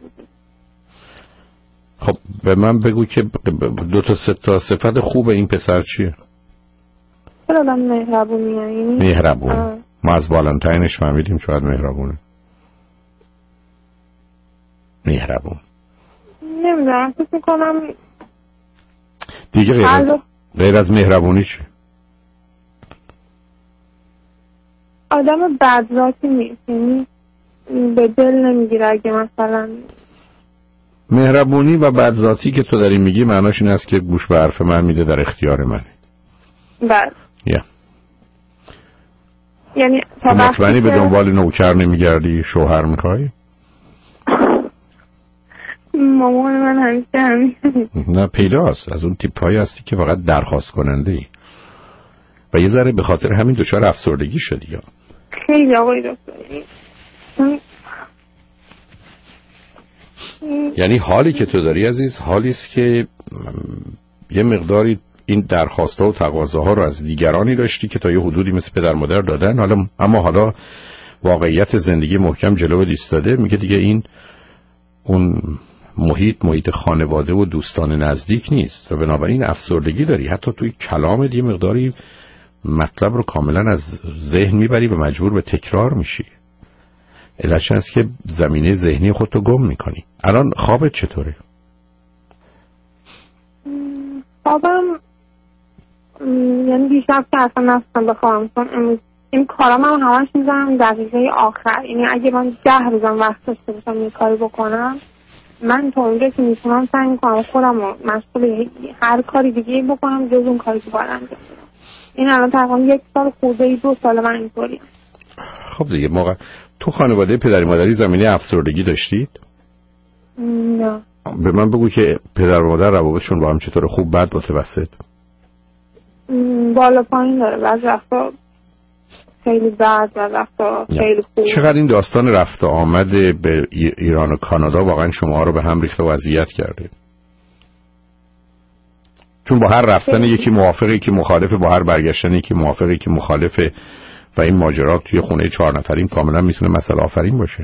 خب به من بگو که 2 تا 3 تا صفت خوب این پسر چیه؟ آدم مهربونیه. مهربون. ما از والنتاینش فهمیدیم شاید مهربونه. مهربون. نمیدونم فکر میکنم دیگه غیر از مهربونی چی؟ آدم بدذاتی نیست، یعنی به دل نمیگیره. اگه مثلا مهربونی و بدذاتی که تو داری میگی معناش این است که گوش به حرف من میده، در اختیار منه. بله. یعنی مطمئنی به دنبال نوکر نمیگردی، شوهر میخوای؟ مامان من همیشه همین. نه پیداست از اون تیپایی هستی که فقط درخواست کننده ای و یه ذره به خاطر همین دچار افسردگی شدی. یا خیلی آقای دکتر، یعنی حالی که تو داری عزیز حالی است که یه مقداری این درخواست‌ها و تقاضاها رو از دیگرانی داشتی که تا یه حدودی مثل پدر مادر دادن، اما حالا واقعیت زندگی محکم جلو ایستاده، میگه دیگه این اون محیط خانواده و دوستان نزدیک نیست و بنابراین افسردگی داری. حتی توی کلامت یه مقداری مطلب رو کاملا از ذهن میبری و مجبور به تکرار میشی. علتش هست که زمینه ذهنی خودتو گم میکنی. الان خوابت چطوره؟ خوابم یعنی دیشب که اصلا نستم بخوام، چون امروز این کارام هم همش میزنم دقیقه آخر، یعنی اگه من 10 روزم وقت داشته باشم یه کاری بکنم من تا اونجا که میتونم سعی میکنم خودم رو مشغول هر کاری دیگه بکنم جز اون کاری که باید انجام بدم. این الان تقریبا 1 سال خورده 2 سال من اینطوریم. خب دیگه موقع تو خانواده پدری مادری زمینه افسردگی داشتید؟ نه. به من بگو که پدر و مادر روابطشون با هم چطوره؟ خوب بد متوسط؟ بالا پایین داره، بعضی وقتا خیلی بد و وقتا خیلی خوب. چقدر این داستان رفت و آمد به ایران و کانادا واقعا شما رو به هم ریخته و اذیت کرده؟ چون با هر رفتن یکی موافقه، یکی مخالفه، با هر برگشتن یکی موافقه، یکی مخالفه و این ماجرا توی خونه 4 نفرین کاملا میتونه مسئله آفرین باشه.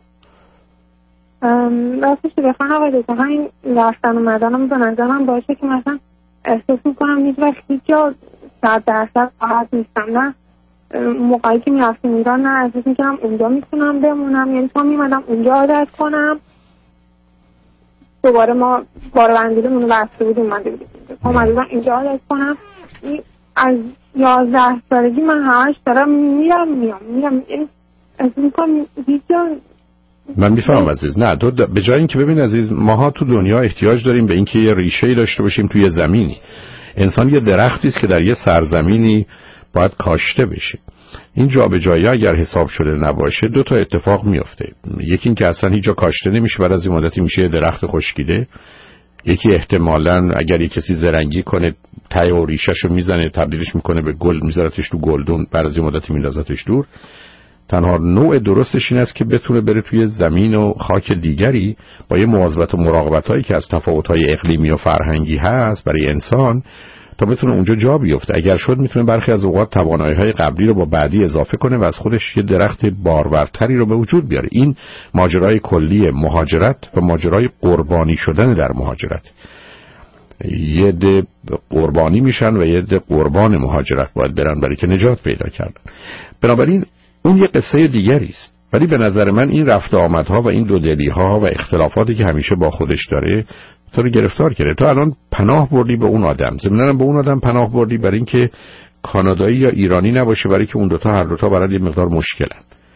راستش بخوام آقای دکتر، همین رفتن اومدنم به نظرم باشه که مثلا احساس میکنم هیچ وقت هیچ جا 100% راحت نیستم. نه موقعی که میرفتیم ایران نه احساس میکنم اونجا میتونم بمونم، یعنی تا میمدم اونجا عادت کنم دوباره ما باربندیمون رو بسته بود اومده بودم اینجا عادت کنم. از 11 سالگی من همش دارم میرم احساس میکنم هیچ جا. من میفهم عزیز. نه به جای اینکه ببین عزیز، ماها تو دنیا احتیاج داریم به اینکه یه ریشه‌ای داشته باشیم توی زمینی. انسان یه درختی است که در یه سرزمینی باید کاشته بشه. این جابجایی اگر حساب شده نباشه 2 تا اتفاق میفته. یکی این که اصلا هیچ جا کاشته نمیشه، بعد از این مدتی میشه درخت خشکیده. یکی احتمالاً اگر یک کسی زرنگی کنه ته و ریشه‌شو میزنه تبدیلش میکنه به گل، میذارتش تو گلدون، بعد از این مدتی میندازتش دور. تنها نوع درستش این است که بتونه بره توی زمین و خاک دیگری با یه مواظبت و مراقبتایی که از تفاوت‌های اقلیمی و فرهنگی هست برای انسان تا بتونه اونجا جا بیفته. اگر شد میتونه برخی از اوقات توانایی‌های قبلی رو با بعدی اضافه کنه و از خودش یه درخت بارورتری رو به وجود بیاره. این ماجرای کلی مهاجرت و ماجرای قربانی شدن در مهاجرت. یه عده قربانی میشن و یه عده قربان مهاجرت باید برن برای که نجات پیدا کردن. بنابراین اون یه قصه دیگری است. ولی به نظر من این رفت آمدها و این دودلی‌ها و اختلافاتی که همیشه با خودش داره تو رو گرفتار کرده. تو الان پناه بردی به اون آدم، ضمناً به اون آدم پناه بردی برای اینکه کانادایی یا ایرانی نباشه، برای که اون دوتا هر دوتا برای یه مقدار مشکلن.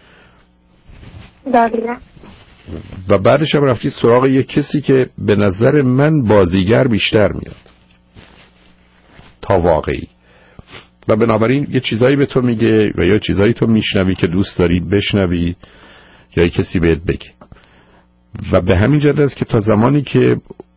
دقیقاً. و بعدش هم رفتی سراغ یه کسی که به نظر من بازیگر بیشتر میاد تا واقعی. و بنابراین یه چیزایی به تو میگه و یا چیزایی تو میشنوی که دوست داری بشنوی یا کسی بهت بگه. و به همین جهت است که تا زمانی که